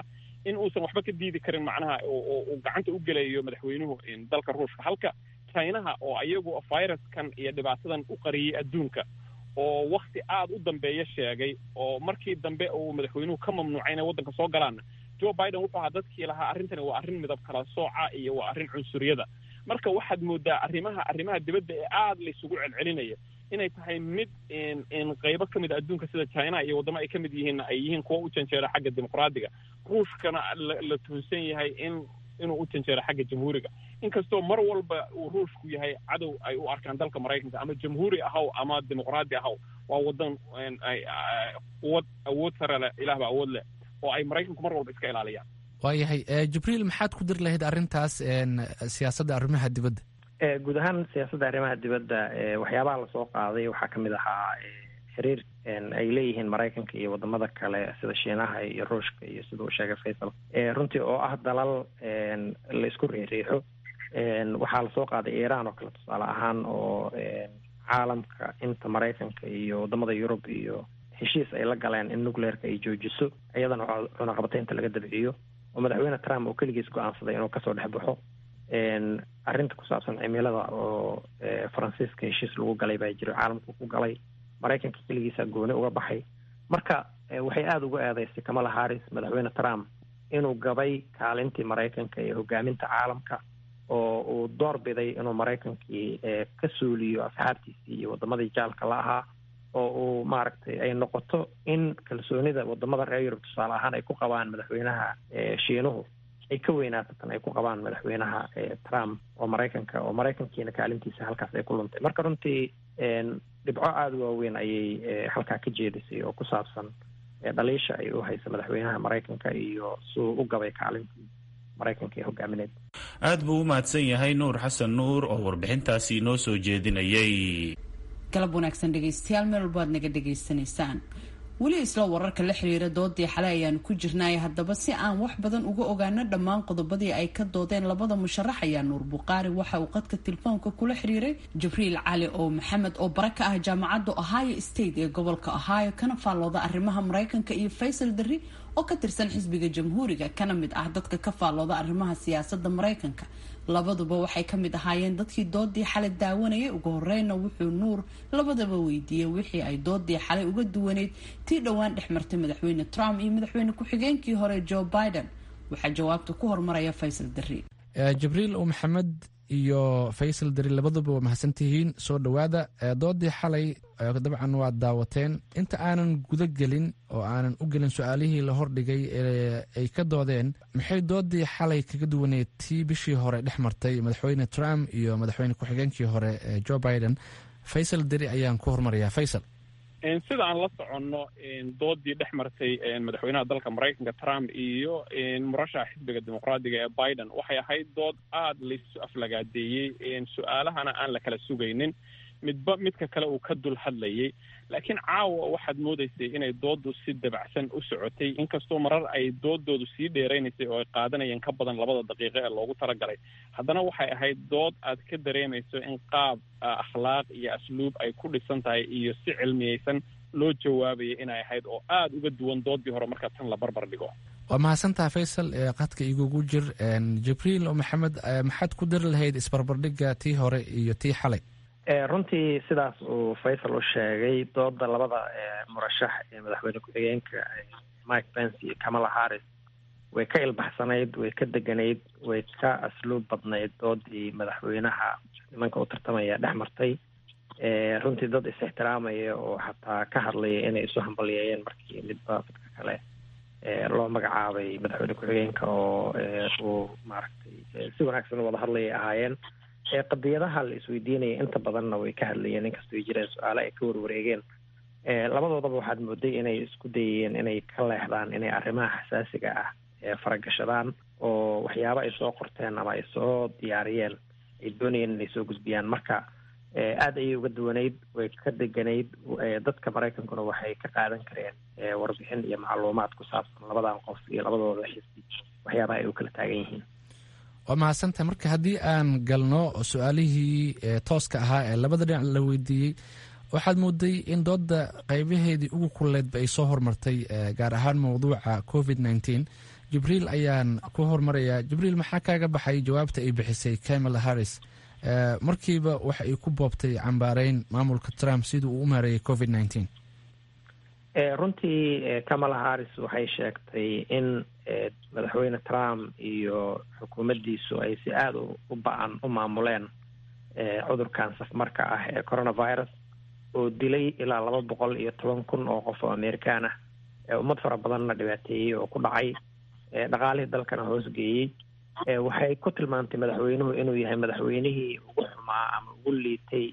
Speaker 8: in uusan waxba ka diidi karin macnaha uu gacanta u gelayo madaxweynuhu dalka ruushka, halka chinaha oo ayagu viruskan iyo dhibaatadan u qariyey adduunka oo wakti aad u dambeeya sheegay oo markii dambe uu madaxweynuhu ka mamnuucay inay waddanka soo galaanna Joe Biden wuxuu ahaa dadkii lahaa arrintani waa arrin midab kala sooca iyo waa arrin cunsuriyada. marka waxaad moodaa arrimaha dibadda ee aad la isugu celcelinaya inay tahay mid in qaybo ka mid a adduunka sida China iyo waddamo ay ka mid yihiin ay yihiin kuwa u janjeera xagga dimuqraadiga, ruushkana la tuhunsan yahay inuu u janjeero xagga jamhuuriga, inkastoo mar walba uu ruushku yahay cadow ay u arkaan dalka Maraykanka ama jamhuuri ahaw ama dimuqraadi ahaw. waa waddan awood sare leh, ilaah baa awood leh oo ay Maraykanku mar walba iska ilaaliyaan.
Speaker 4: waayahay Jibriil, maxaad ku dir lahayd arrintaas siyaasadda arrimaha dibadda?
Speaker 9: guud ahaan siyaasadda arrimaha dibadda waxyaabaha lasoo qaaday waxaa ka mid ahaa xiriir ay leeyihiin Maraykanka iyo wadamada kale sida Shiinaha iyo Ruushka iyo sida uu sheegay Faisal, runtii oo ah dalal la isku riixo. waxaa lasoo qaaday Iiraan oo kale tusaale ahaan oo caalamka inta Maraykanka iyo wadamada Yurub iyo heshiis ay la galeen in nuclearka ay joojiso iyadana cunaqabataynta laga dabciyo, oo madaxweyne Trump uu keligiis go'aansaday inuu kasoo dhex baxo. arrinta ku saabsan cimilada oo Faransiiska heshiis lagu galay baa jiro, caalamku ku galay, Maraykanka keligiisa gooni uga baxay. marka waxay aada uga eedaysay Kamala Harris madaxweyne Trump inuu gabay kaalintii Maraykanka ee hogaaminta caalamka, oo uu door biday inuu Maraykankii ka suuliyo asxaabtiisii iyo wadamadii jaalka la ahaa, oo uu maaragtay ay noqoto in kalsoonida wadamada reer Yurub tusaale ahaan ay ku qabaan madaxweynaha Shiinuhu ay ka weynaatatan ay ku qabaan madaxweynaha Trump oo Maraykankiina kaalintiisa halkaas ay ku luntay. marka runtii dhibco aada u waaweyn ayay halkaa ka jeedisay oo ku saabsan dhaliisha ay u haysa madaxweynaha Maraykanka iyo suu u gabay kaalintii Maraykanka ee hogaamineed.
Speaker 2: aad buu u mahadsan yahay Nuur Xasan Nuur oo warbixintaasi noo soo jeedinayay.
Speaker 5: galab wanaagsan dhegaystayaal, meel walba aad naga dhegaysanaysaan. weli isla wararka la xiriira doodii xalay ayaanu ku jirnay. haddaba si aan wax badan uga ogaano dhammaan qodobadii ay ka doodeen labada musharax ayaa Nuur Buqaari waxa uu qadka telefoonka kula xiriiray Jibriil Cali oo Maxamed oo baraka ah jaamacadda Ohio State ee gobolka Ohio kana faallooda arrimaha Maraykanka, iyo Faisal Darri oo ka tirsan xisbiga jamhuuriga kana mid ah dadka ka faallooda arrimaha siyaasadda Maraykanka. labaduba waxay ka mid ahaayeen dadkii doodii xalay daawanayay. ugu horeyna wuxuu Nuur labadaba weydiiyey wixii ay doodii xalay uga duwaneyd tii dhowaan dhex martay madaxweyne Trump iyo madaxweyne ku-xigeenkii hore Joe Biden. waxaa jawaabta ku hormaraya Faisal Darri.
Speaker 4: Jibriil oo Maxamed iyo Faisal Darri labaduba waa mahadsantihiin, soo dhawaada. doodii xalay dabcan waad daawateen. inta aanan guda gelin oo aanan u gelin su-aalihii la hordhigay ay ka doodeen, maxay doodii xalay kaga duwaneed tii bishii hore dhex martay madaxweyne Trump iyo madaxweyne ku-xigeenkii hore Joe Biden? Faisal Darri ayaan ku hormarayaa. Faisal.
Speaker 8: sida aan la soconno doodii dhex martay madaxweynaha dalka Maraykanka Trump iyo murashaxa xisbiga dimuqraadiga ee Biden waxay ahayd dood aad la isu aflagaadeeyey, su-aalahana aan la kala sugaynin, midka kale uu ka dul hadlayay. laakiin caawa waxaad moodaysay inay dooddu si dabacsan u socotay, inkastoo marar ay doodoodu sii dheeraynaysay oo ay qaadanayeen ka badan 2 daqiiqo ee loogu talagalay. haddana waxay ahayd dood aad ka dareemayso in qaab akhlaaq iyo asluub ay ku dhisan tahay iyo si cilmiyeysan loo jawaabayay inay ahayd oo aad uga duwan doodii hore marka tan la barbar dhigo.
Speaker 4: waa mahadsantaha Faisal. qadka igugu jir Jibriil oo Maxamed, maxaad ku dir lahayd isbarbardhigga tii hore iyo tii xalay?
Speaker 9: runtii sidaas uu Faisal u sheegay, dooda labada murashax ee madaxweyne ku-xigeenka Mike Pence iyo Kamala Harris way ka ilbaxsanayd, way ka deganayd, way ka asluub badnayd doodii madaxweynaha nimanka u tartamaya dhex martay. runtii dad is-ixtiraamaya oo xataa ka hadlaya inay isu hambalyeeyeen markii midba dadka kale loo magacaabay madaxweyne ku-xigeenka oo uu maaragtay si wanaagsan wada hadlayay ahaayeen. qadiyadaha la isweydiinaya inta badanna way ka hadlayeen, inkastoo ay jireen su-aale ay ka warwareegeen. labadoodaba waxaad mooday inay isku dayayeen inay ka leexdaan inay arrimaha xasaasiga ah faragashadaan, oo waxyaabo ay soo qorteen ama ay soo diyaariyeen ay doonayeen inay soo gudbiyaan. marka aada ayay uga duwanayd, way ka deganayd. dadka Maraykankuna waxay ka qaadan kareen warbixin iyo macluumaad ku saabsan labadan qof iyo labadooda xisbi waxyaabaha ay u kala taagan yihiin.
Speaker 4: waa mahadsantahay. marka haddii aan galno su-aalihii tooska ahaa ee labada dhinac la weydiiyey, waxaad mooday in dooda qaybaheedii ugu kulleedba ay soo hormartay, gaar ahaan mawduuca COVID-19. jibriil ayaan ku hormarayaa. jibriil, maxaa kaaga baxay jawaabta ay bixisay Kamala Harris? Markiiba waxa ay ku boobtay cambaareyn maamulka Trump sidii uu u maareeyay COVID-19.
Speaker 9: runtii Kamala Harris waxay sheegtay in madaxweyne Trump iyo xukuumaddiisu ay si aada u ba'an u maamuleen cudurkan safmarka ah ee coronavirus oo dilay ilaa 210,000 oo qof oo Amerikaan ah, ummad fara badanna dhibaateeyey oo ku dhacay dhaqaalihii dalkana hoosgeeyey. waxay ku tilmaantay madaxweynuhu inuu yahay madaxweynihii ugu xumaa ama ugu liitay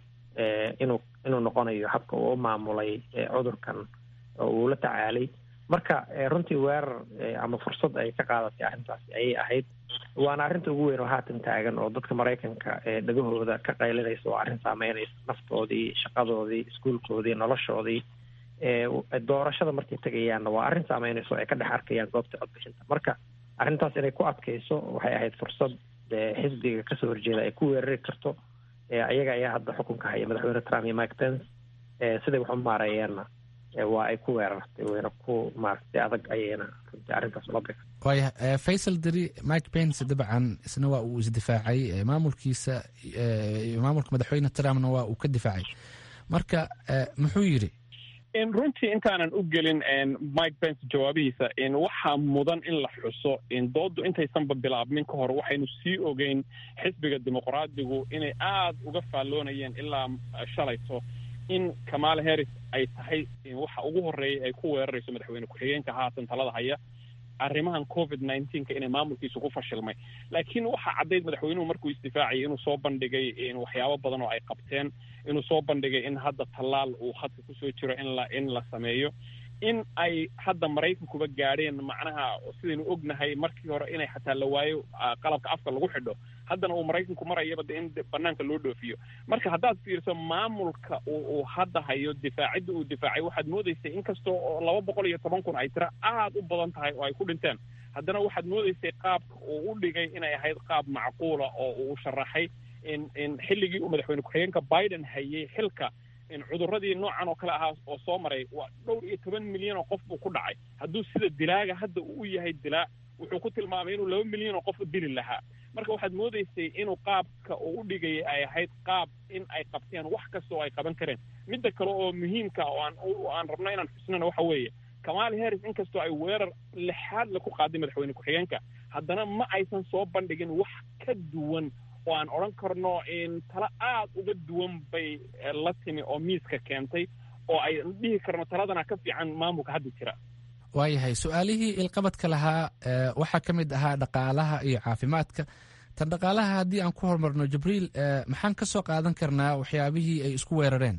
Speaker 9: inuu noqonayo habka uu u maamulay cudurkan oo uu la tacaalay. marka runtii weerar ama fursad ay ka qaadatay arrintaasi ayay ahayd, waana arrinta ugu weyn oo haatan taagan oo dadka Maraykanka dhagahooda ka qaylinaysa oo arrin saameynaysa naftoodii, shaqadoodii, iskuulkoodii, noloshoodii. doorashada markay tagayaanna waa arrin saameynaysa oo ay ka dhex arkayaan goobta codbixinta. marka arrintaas inay ku adkayso waxay ahayd fursad xisbiga kasoo horjeeda ay ku weerari karto. ayaga ayaa hadda xukunka haya, madaxweyne Trump iyo Mike Pence. siday wax u maareeyeenna waa ay ku weerartay, wayna ku maaragtay adag ayayna runtii arrintaas ula bixi.
Speaker 4: waaya Faisal Diri, Mike Pence dabcan isna waa uu isdifaacay, maamulkiisa maamulka madaxweyne Trumpna waa uu ka difaacay. marka muxuu yidhi?
Speaker 8: runtii intaanan u gelin Mike Pence jawaabihiisa waxaa mudan in la xuso doodu intaysanba bilaabmin ka hor waxaynu sii ogeyn xisbiga dimuqraadigu inay aada uga faalloonayeen ilaa shalayto in Kamala Harris ay tahay waxa ugu horreeyay ay ku weerarayso madaxweyne ku-xigeenka haatan talada haya arrimahan COVID-19 inay maamulkiisu ku fashilmay. laakiin waxaa caddayd madaxweynuhu markuu isdifaacayay inuu soo bandhigay waxyaabo badan oo ay qabteen, inuu soo bandhigay in hadda tallaal uu hadka kusoo jiro in la sameeyo, in ay hadda Maraykankuba gaadheen macnaha sidaynu ognahay markii hore inay xataa la waayo qalabka afka lagu xidho, haddana uu Maraykanku marayaba in banaanka loo dhoofiyo. marka haddaad fiirso maamulka uu hadda hayo difaacidda uu difaacay waxaad moodaysay inkastoo 210,000 ay tira aad u badan tahay oo ay ku dhinteen, haddana waxaad moodaysay qaabka uu u dhigay inay ahayd qaab macquula oo uu sharaxay in xilligii uu madaxweyne ku-xigeenka Biden hayay xilka cudurradii noocan oo kale ahaa oo soo maray waa 12 milyan oo qof buu ku dhacay. hadduu sida dilaaga hadda uu yahay dilaa wuxuu ku tilmaamay inuu 2 milyan oo qof dili lahaa. marka waxaad moodaysay inuu qaabka uu u dhigay ay ahayd qaab in ay qabteen wax kasta oo ay qaban kareen. midda kale oo muhiimka oo aan rabno inaan xusnana waxa weeye Kamala Harris inkastoo ay weerar lixaad la ku qaaday madaxweyne ku-xigeenka, haddana ma aysan soo bandhigin wax ka duwan oo aan odhan karno tala aad uga duwan bay la timi oo miiska keentay oo ay dhihi karno taladana ka fiican maamulka hadda jira.
Speaker 4: waayahay, su-aalihii ilqabadka lahaa waxaa ka mid ahaa dhaqaalaha iyo caafimaadka. tan dhaqaalaha haddii aan ku horumarno, Jibriil, maxaan ka soo qaadan karnaa waxyaabihii ay isku weerareen?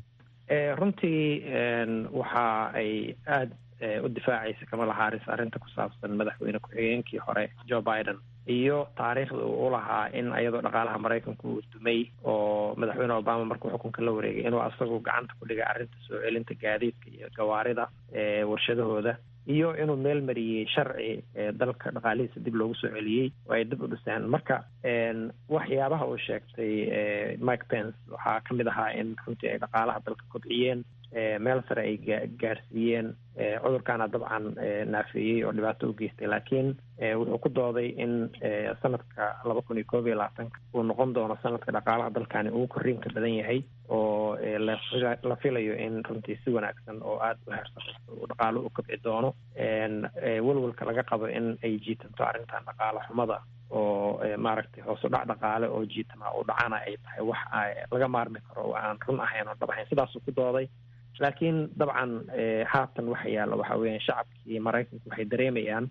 Speaker 9: runtii waxa ay aada u difaacaysa Kamala Harris arrinta ku saabsan madaxweyne ku-xigeenkii hore Joe Biden iyo taariikhda uu lahaa in iyadoo dhaqaalaha Maraykanku uu dumay oo madaxweyne Obama markuu xukunka la wareegay inuu asagu gacanta ku dhigay arrinta soo celinta gaadiidka iyo gawaarida warshadahooda, iyo inuu meel mariyey sharci dalka dhaqaalihiisa dib loogu soo celiyey oo ay dib u dhiseen. marka waxyaabaha uu sheegtay Mike Pence waxaa ka mid ahaa in runtii ay dhaqaalaha dalka kobciyeen, meel sare ay gaarsiiyeen, cudurkaana dabcan naafeeyey oo dhibaato u geystay, laakiin wuxuu ku dooday in sanadka 2021 uu noqon doono sanadka dhaqaalaha dalkani uu korriinka badan yahay oo la filayo in runtii si wanaagsan oo aada u heersanayso uu dhaqaalo u kobci doono. walwalka laga qabo in ay jiitanto arrintan dhaqaalo xumada oo maaragtay hoos u dhac dhaqaale oo jiitama u dhacana ay tahay wax laga maarmi karo oo aan run ahayn oo dhab ahayn, sidaasuu ku dooday. laakiin dabcan haatan waxa yaalla waxa weeyaan shacabkii Maraykanku waxay dareemayaan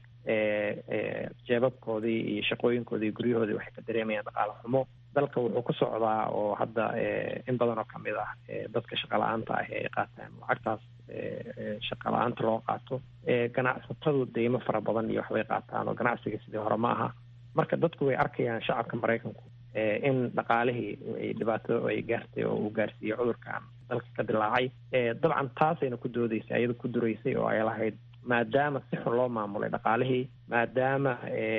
Speaker 9: jeebabkoodii iyo shaqooyinkoodii iyo guryahoodii waxay ka dareemayaan dhaqaale xumo. dalka wuxuu ku socdaa oo hadda in badan oo kamid ah dadka shaqala-aanta ah ay qaataan lacagtaas shaqala-aanta loo qaato. ganacsatadu deymo fara badan iyo waxbay qaataan oo ganacsiga sidii hore ma aha. marka dadku way arkayaan shacabka Maraykanku in dhaqaalihii ay dhibaato ay gaartay oo uu gaarsiiyey cudurkan dalka ka dilaacay. dabcan taasayna ku doodaysay, iyada ku duraysay oo ay lahayd maadaama si xun loo maamulay dhaqaalihii, maadaama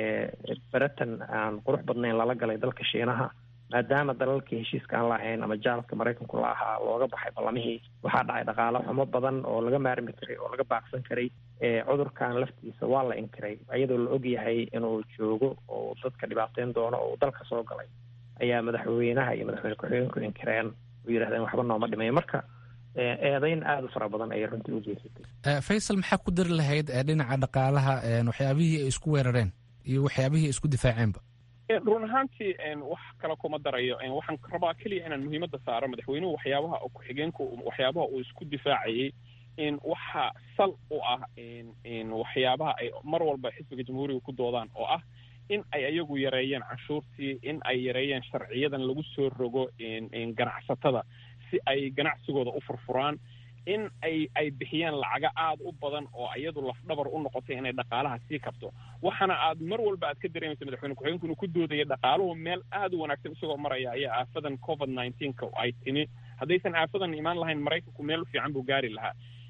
Speaker 9: baratan aan qurux badnayn lala galay dalka Shiinaha, maadaama dalalkii heshiiska aan lahayn ama jaalka Maraykanku la ahaa looga baxay ballamihii, waxaa dhacay dhaqaalo xumo badan oo laga maarmi karay oo laga baaqsan karay cudurkan laftiisa waa la inkiray iyadoo la og yahay inuu joogo oo dadka dhibaateyn doono oo dalka soo galay ayaa madaxweynaha iyo madaxweyne ku-xigeenku inkireen oo yidhahdeen waxba nooma dhimayo marka eedayn aada u fara badan ayay runtii u jeesatay.
Speaker 4: Faysal, maxaa ku dari lahayd dhinaca dhaqaalaha waxyaabihii ay isku weerareen iyo waxyaabihii ay isku difaaceenba?
Speaker 8: run ahaantii wax kale kuma darayo. waxaan rabaa keliya inaan muhiimadda saaro madaxweynuhu waxyaabaha ku-xigeenku waxyaabaha uu isku difaacayay waxa sal u ah waxyaabaha ay mar walba xisbiga jamhuuriga ku doodaan oo ah in ay ayagu yareeyeen canshuurtii, in ay yareeyeen sharciyadan lagu soo rogo ganacsatada si ay ganacsigooda u furfuraan, in ay bixiyeen lacaga aada u badan oo iyadu lafdhabar u noqotay inay dhaqaalaha sii kabto. waxaana aad mar walba aad ka dareemaysa madaxweyne ku-xigeenku inuu ku doodaya dhaqaaluhu meel aada u wanaagsan isagoo maraya ayaa aafadan COVID-19 ay timi. haddaysan aafadan imaan lahayn maraykanku meel fiican buu gaari lahaa.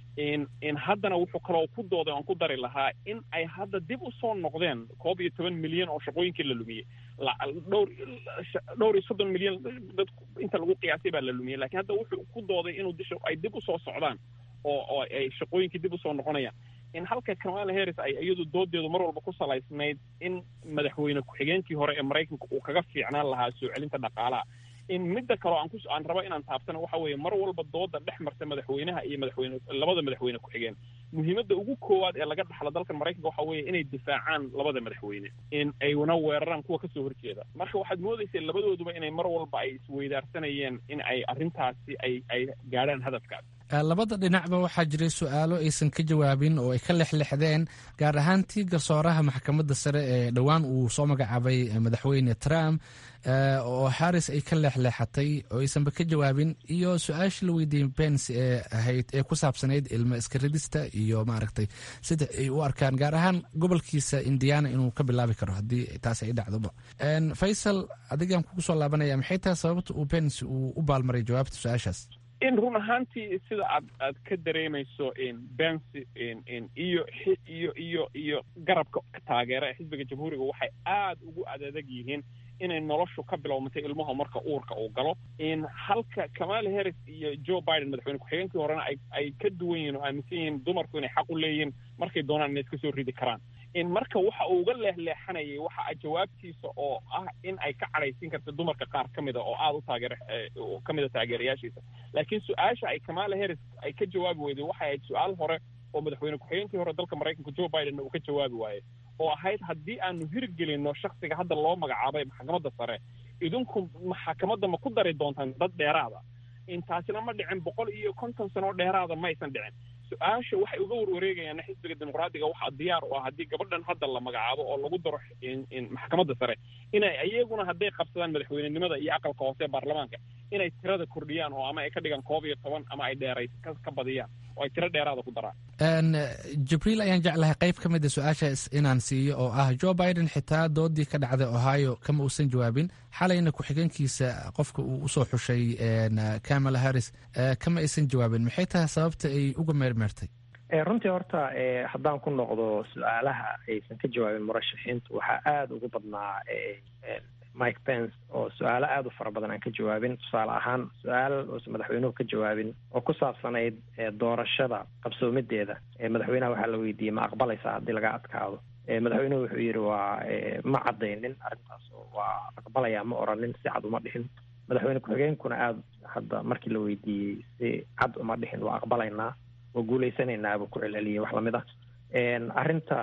Speaker 8: haddana wuxuu kaloo ku dooday oon ku dari lahaa in ay hadda dib u soo noqdeen 11 milyan oo shaqooyinkii la lumiyey, dhowr iyo 30 milyan dad inta lagu qiyaasay baa la lumiyey. laakiin hadda wuxuu ku dooday inuu ay dib u soo socdaan oo ay shaqooyinkii dib u soo noqonayaan. halka Kamala Harris ay iyadu doodeedu mar walba ku salaysnayd in madaxweyne ku-xigeenkii hore ee Maraykanka uu kaga fiicnaan lahaa soo celinta dhaqaalaha. midda kale aan rabo inaan taabtana waxa weeye mar walba dooda dhex marta madaxweynaha iyo labada madaxweyne ku-xigeen muhiimadda ugu koowaad ee laga dhaxlo dalkan Maraykanka waxa weeye inay difaacaan labada madaxweyne, in ayna weeraraan kuwa kasoo horjeeda. marka waxaad moodaysaa labadooduba inay mar walba ay isweydaarsanayeen in ay arrintaasi ay gaadhaan hadafkaas.
Speaker 4: labada dhinacba waxaa jiray su-aalo aysan ka jawaabin oo ay ka lexlexdeen, gaar ahaantii garsooraha maxkamadda sare ee dhowaan uu soo magacaabay madaxweyne Trump oo Harris ay ka lexleexatay oo aysanba ka jawaabin, iyo su-aashii la weydiiyey Pence ee ahayd ee ku saabsanayd ilmo iska ridista iyo maaragtay sida ay u arkaan gaar ahaan gobolkiisa Indiana inuu ka bilaabi karo haddii taas ay dhacdoba. Faysal, adigaan kugu soo laabanaya, maxay tahay sababta uu Pence uu u baalmaray jawaabta su-aashaas?
Speaker 8: run ahaantii sida aad ka dareemayso Pence iyo garabka taageera ee xisbiga jamhuuriga waxay aad ugu adag yihiin inay noloshu ka bilowmatay ilmaha marka uurka uu galo. halka Kamala Harris iyo Joe Biden madaxweyne ku-xigeenkii horena ay ka duwan yihiin oo aaminsan yihiin dumarku inay xaq u leeyihiin markay doonaan inay iska soo ridi karaan. marka waxa uu uga leexleexanayay waxa jawaabtiisa oo ah in ay ka cadhaysiin karto dumarka qaar ka mida oo aada u kamida taageerayaashiisa. laakiin su-aasha ay Kamala Harris ay ka jawaabi weyday waxay ahayd su-aal hore oo madaxweyne ku-xigeenkii hore dalka Maraykanka Joe Biden uu ka jawaabi waayey, oo ahayd haddii aanu hirgelino shakhsiga hadda loo magacaabay maxkamadda sare, idinku maxkamadda ma ku dari doontaan dad dheeraada? intaasina ma dhicin. 150 sano dheeraada ma aysan dhicin. su-aasha waxay uga warwareegayaan xisbiga dimuqraadiga waxaa diyaar u ah haddii gabadhan hadda la magacaabo oo lagu daro maxkamadda sare inay iyaguna hadday qabsadaan madaxweynenimada iyo aqalka hoose baarlamaanka inay tirada kordhiyaan oo ama ay ka dhigaan 11 ama ay dheeray ka badiyaan oo ay tiro dheeraada ku daraan.
Speaker 4: Jibriil, ayaan jeclahay qayb ka mid a su-aashaas inaan siiyo oo ah Joe Biden xitaa doodii ka dhacday Ohio kama uusan jawaabin. xalayna ku-xigeenkiisa qofka uu usoo xushay Kamala Harris kama aysan jawaabin. maxay tahay sababta ay uga meermeertay?
Speaker 9: runtii horta haddaan ku noqdo su-aalaha aysan ka jawaabin murashaxiintu waxaa aada ugu badnaa Mike Pence oo su-aalo aada u fara badan aan ka jawaabin. tusaale ahaan su-aal uusan madaxweynuhu ka jawaabin oo ku saabsanayd doorashada qabsoomideeda. madaxweynaha waxaa la weydiiyey ma aqbalaysaa haddii laga adkaado. madaxweynuhu wuxuu yidhi waa ma caddaynin arrintaas oo waa aqbalaya ma oranin, si cad uma dhihin. madaxweyne ku-xigeenkuna aada hadda markii la weydiiyey si cad uma dhihin waa aqbalaynaa waa guulaysanaynaa buu ku celceliyey wax lamid ah. arrinta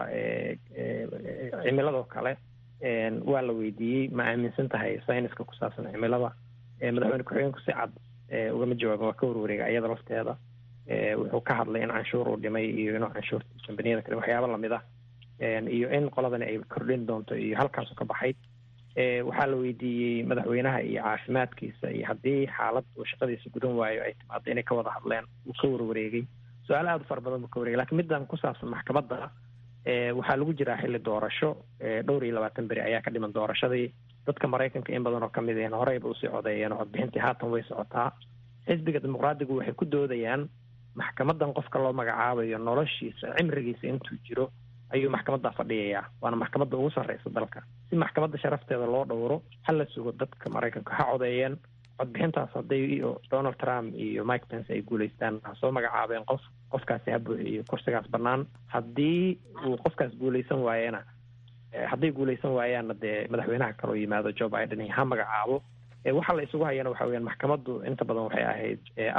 Speaker 9: cimiladoo kale waa la weydiiyey ma aaminsan tahay sayniska ku saabsan cimilada. madaxweyne ku-xigeenku si cad ugama jawaabin, waa ka warwareega iyada lafteeda. wuxuu ka hadlay in canshuur uu dhimay iyo inuu canshuurta kambaniyada kale waxyaaba lamid ah iyo in qoladani ay kordhin doonto iyo halkaasu ka baxay. waxaa la weydiiyey madaxweynaha iyo caafimaadkiisa iyo haddii xaalad uu shaqadiisa gudan waayo ay timaado inay ka wada hadleen, uu ka warwareegay. su-aalo aada u fara badan buu ka wareegay. lakiin middan ku saabsan maxkamadda waxaa lagu jiraa xilli doorasho. 22 beri ayaa ka dhiman doorashadii. dadka Maraykanka in badan oo kamid ah horeyba usii codeeyeen, codbixintii haatan way socotaa. xisbiga dimuqraadigu waxay ku doodayaan maxkamadan qofka loo magacaabayo noloshiisa cimrigiisa intuu jiro ayuu maxkamadda fadhiyayaa, waana maxkamadda ugu sarreysa dalka. si maxkamadda sharafteeda loo dhowro ha la sugo dadka Maraykanka ha codeeyeen. codbixintaas hadday Donald Trump iyo Mike Pence ay guulaystaan ha soo magacaabeen qof qofkaasi ha buuxiyo kursigaas bannaan. haddii uu qofkaas guulaysan waayena hadday guulaysan waayaanna dee madaxweynaha kaloo yimaado Joe Biden ha magacaabo. waxa la isugu hayana waxa weeyaan maxkamaddu inta badan waxay ahayd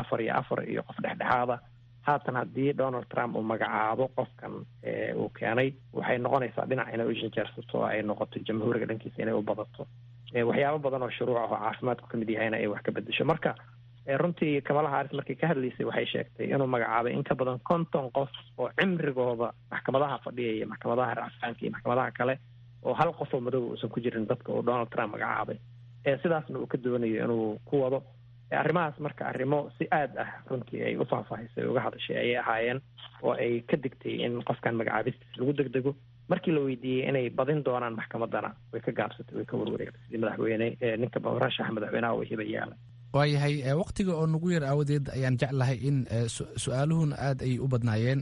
Speaker 9: 4 iyo qof dhexdhexaada. haatan haddii Donald Trump uu magacaabo qofkan uu keenay waxay noqonaysaa dhinac inay u janjeersato ay noqoto jamhuuriga dhankiisa inay u badato waxyaabo badan oo shuruuc ah oo caafimaadku ka mid yahayna ay wax ka bedesho. marka runtii Kamala Harris markii ka hadlaysay waxay sheegtay inuu magacaabay in ka badan 50 qof oo cimrigooda maxkamadaha fadhiyaya maxkamadaha racfaanka iyo maxkamadaha kale oo hal qof oo madow uusan ku jirin dadka uu Donald Trump magacaabay. sidaasna uu ka doonayo inuu ku wado arrimahaas. marka arrimo si aad ah runtii ay u faahfaahisay uga hadashay ayay ahaayeen oo ay ka digtay in qofkan magacaabistiisa lagu degdego. markii la weydiiyey inay badin doonaan maxkamadana way ka gaabsatay, way ka warwareegtay sidii madaxweyne ninka murashaxa madaxweynaha uu hiba yaala.
Speaker 4: waayahay waqtiga oo nagu yar aawadeed ayaan jeclahay in su-aaluhuna aad ay u badnaayeen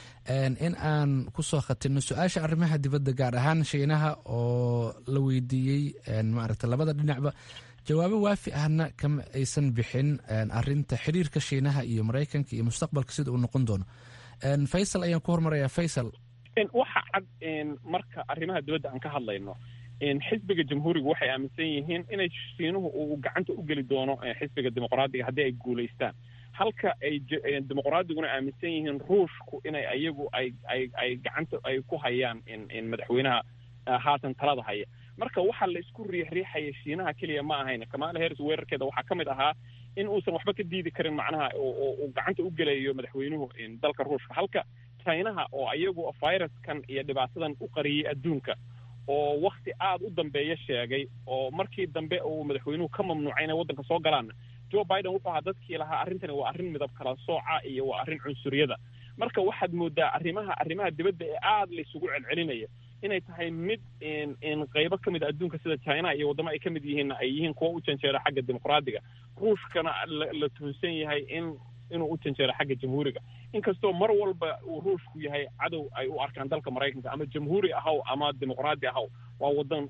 Speaker 4: in aan kusoo khatino su-aasha arrimaha dibadda gaar ahaan Shiinaha oo la weydiiyey maaragta labada dhinacba jawaabo waafi ahna kama aysan bixin arinta xiriirka Shiinaha iyo Mareykanka iyo mustaqbalka sida uu noqon doono. Faisal ayaan ku hormarayaa. Faisal,
Speaker 8: waxa cad marka arrimaha dibadda aan ka hadlayno xisbiga jamhuuriga waxay aaminsan yihiin inay Shiinuhu uu gacanta u geli doono xisbiga dimuqraadiga haddii ay guulaystaan, halka ay dimuqraadiguna aaminsan yihiin ruushku inay ayagu ay gacanta ay ku hayaan in madaxweynaha haatan talada haya. marka waxa la isku riixriixaya Shiinaha kaliya ma ahayn. Kamala Harris weerarkeeda waxaa ka mid ahaa in uusan waxba ka diidi karin macnaha oo gacanta u gelayo madaxweynuhu dalka ruushka, halka Chinaha oo ayagu viruskan iyo dhibaatadan u qariyay adduunka oo waqti aad u dambeeya sheegay oo markii dambe uu madaxweynuhu ka mamnuucay inay waddanka soo galaan. Joe Biden wuxuu ahaa dadkii lahaa arrintani waa arrin midab kala sooca iyo waa arrin cunsuriyada. marka waxaad moodaa arrimaha dibadda ee aad la isugu celcelinaya inay tahay mid in qaybo ka mid ah adduunka sida China iyo wadamo ay ka mid yihiin ay yihiin kuwa u janjeera xagga dimuqraadiga, ruushkana la tuhunsan yahay inuu u janjeero xagga jamhuuriga. inkastoo mar walba uu ruushku yahay cadow ay u arkaan dalka Mareykanka ama jamhuuri ahaw ama dimuqraadi ahaw, waa wadan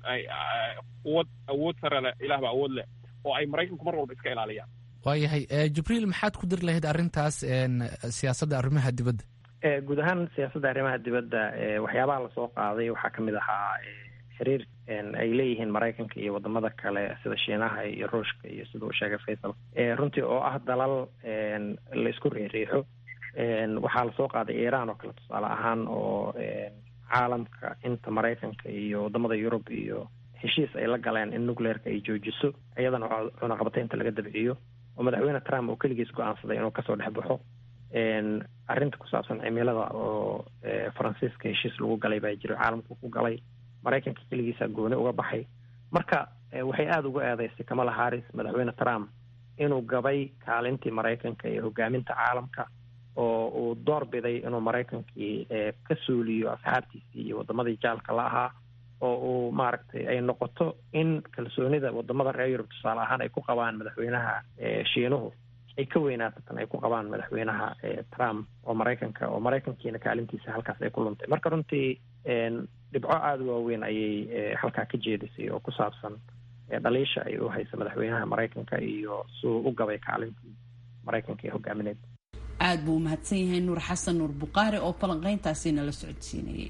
Speaker 8: awood sare leh, ilaahba awood leh oo ay Mareykanku mar walba iska ilaaliyaan.
Speaker 4: waayahay Jibriil, maxaad ku dir lahayd arrintaas siyaasadda arrimaha dibadda?
Speaker 9: guud ahaan siyaasadda arrimaha dibadda waxyaabaha lasoo qaaday waxaa ka mid ahaa xiriir ay leeyihiin Mareykanka iyo wadamada kale sida Shiinaha iyo Ruushka iyo sidoo sheegay Faisal runtii oo ah dalal la isku riixriixo. waxaa lasoo qaaday Iiraan oo kale tusaale ahaan oo caalamka inta Mareykanka iyo wadamada Yurub iyo heshiis ay la galeen in nuclearka ay joojiso iyadana cunaqabataynta laga dabciyo oo madaxweyne Trump uu keligiis go'aansaday inuu kasoo dhex baxo. arrinta ku saabsan cimilada oo Faransiiska heshiis lagu galay baa jiro, caalamku ku galay, Mareykanka keligiisa gooni uga baxay. marka waxay aada uga eedeysay Kamala Harris madaxweyne Trump inuu gabay kaalintii Mareykanka ee hogaaminta caalamka oo uu door biday inuu Mareykankii ka suuliyo asxaabtiisii iyo wadamadii jaalka la ahaa oo uu maaragtay ay noqoto in kalsoonida wadamada reer Yurub tusaale ahaan ay ku qabaan madaxweynaha Shiinuhu ay ka weynaatatan ay ku qabaan madaxweynaha Trump oo Mareykankiina kaalintiisa halkaas ay ku luntay. marka runtii dhibco aada u waaweyn ayay halkaa ka jeedisay oo ku saabsan dhaliisha ay u haysa madaxweynaha Mareykanka iyo suu u gabay kaalintii Mareykanka ee hogaamineed.
Speaker 5: aad buu mahadsan yahay Nuur Xasan Nuur Buqaari oo falanqayntaasina la socodsiinayay.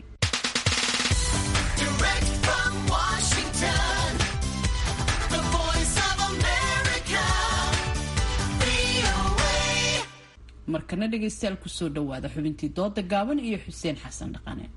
Speaker 5: markana dhegaystayaal kusoo dhawaada xubintii dooda gaaban iyo Xuseen Xasan Dhaqane.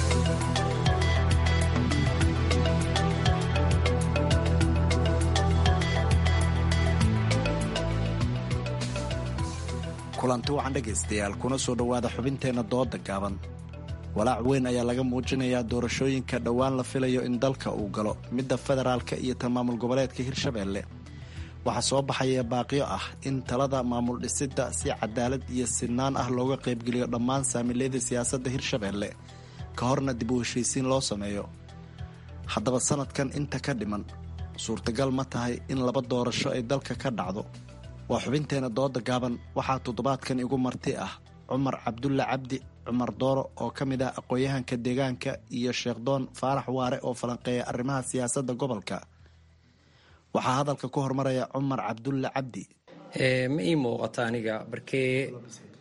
Speaker 10: kulanti wacan dhegaystayaal kuna soo dhowaada xubinteenna dooda gaaban. walaac weyn ayaa laga muujinayaa doorashooyinka dhowaan la filayo in dalka uu galo midda federaalka iyo tan maamul goboleedka Hirshabeelle. waxaa soo baxaya baaqiyo ah in talada maamul dhisidda si cadaalad iyo sinaan ah looga qaybgeliyo dhammaan saamiilayda siyaasadda Hirshabeelle ka horna dib u heshiisiin loo sameeyo. haddaba sanadkan inta ka dhiman suurtagal ma tahay in 2 doorasho ay dalka ka dhacdo? waa xubinteena dooda gaaban. waxaa toddobaadkan igu marti ah Cumar Cabdulle Cabdi Cumar Dooro oo ka mid ah aqoon-yahanka deegaanka iyo Sheekh Doon Faarax Waare oo falanqeeya arrimaha siyaasadda gobolka. waxaa hadalka ku hormaraya Cumar Cabdulle Cabdi.
Speaker 11: ma ii muuqata aniga barkee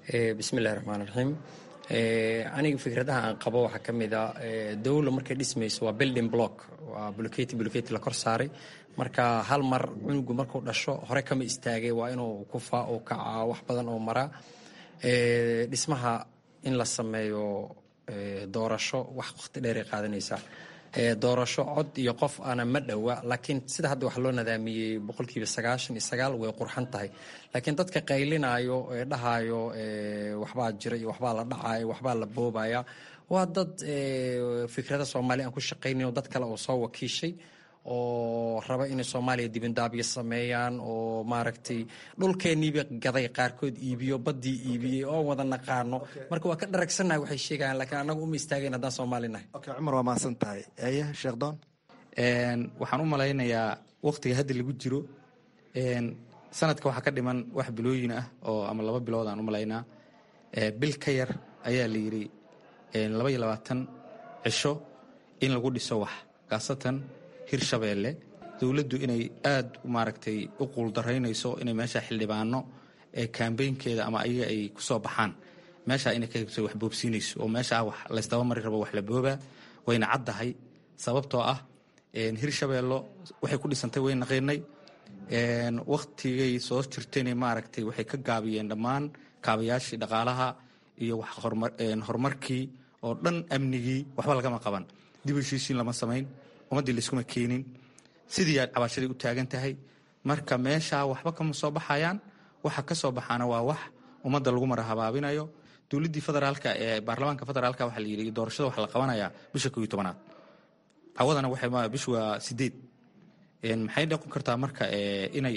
Speaker 11: bismillahi raxmaan raxiim. Aniga fikradaha aan qabo waxaa ka mid a dowla markay dhismayso waa building block, waa buloketi la kor saaray. Marka hal mar cunugu markuu dhasho hore kama istaagay, waa inuu kufaa oo kacaa wax badan oo maraa. Dhismaha in la sameeyo doorasho wax waqti dheeray qaadanaysaa. Doorasho cod iyo qof ana ma dhowa, laakiin sida hadda wax loo nadaamiyey 99% way qurxan tahay. Laakiin dadka qaylinaayo ee dhahayo waxbaa jira iyo waxbaa la dhacayo, waxbaa la boobaya, waa dad fikrada Soomaaliya aan ku shaqaynayo, dad kale oo soo wakiishay oo raba inay Soomaaliya dibindaabyo sameeyaan, oo maaragtay dhulkeeniiba gaday qaarkood iibiyo, badii iibiyey oo wada naqaano. Marka waa ka dharagsanahay waxay sheegayaan, laakiin anagu uma istaageen haddaan Soomaali nahay.
Speaker 10: Okay, Cumar waa mahadsan tahay. Sheekh Doon,
Speaker 12: waxaan u malaynayaa waqtiga hadda lagu jiro sanadka waxaa ka dhiman wax bilooyin ah oo ama 2 bilood aan u malaynaa. Bil ka yar ayaa la yiri 22 cisho in lagu dhiso wax kaasatan Hirshabeelle. Dawladdu inay aad maaragtay u quuldareynayso inay meesha xildhibaano campaign-keeda ama ayaga ay ku soo baxaan meesha inay ka soo wax boobsiinayso oo meesha wax la isdaba mari rabo wax la booba wayna caddahay. Sababtoo ah Hirshabeelle waxay ku dhisantay way naqeenay waqtigay soo jirtay maaragtay waxay ka gaabiyeen dhammaan kaabayaashii dhaqaalaha iyo wax horumarkii oo dhan amnigii waxba lagama qaban. Dib u heshiisiin lama samayn, ummadii la iskuma keenin, sidii ay cabashadii u taagan tahay. Marka meesha waxba kama soo baxayaan, waxa ka soo baxaana waa wax ummadda lagu marahabaabinayo. Dowladdii federaalka ee baarlamaanka federaalka waxa la yiri doorashada waxa la qabanayaa bisha 12aad. Hawadana waxay bishu 8. Maxay dhaqan kartaa marka inay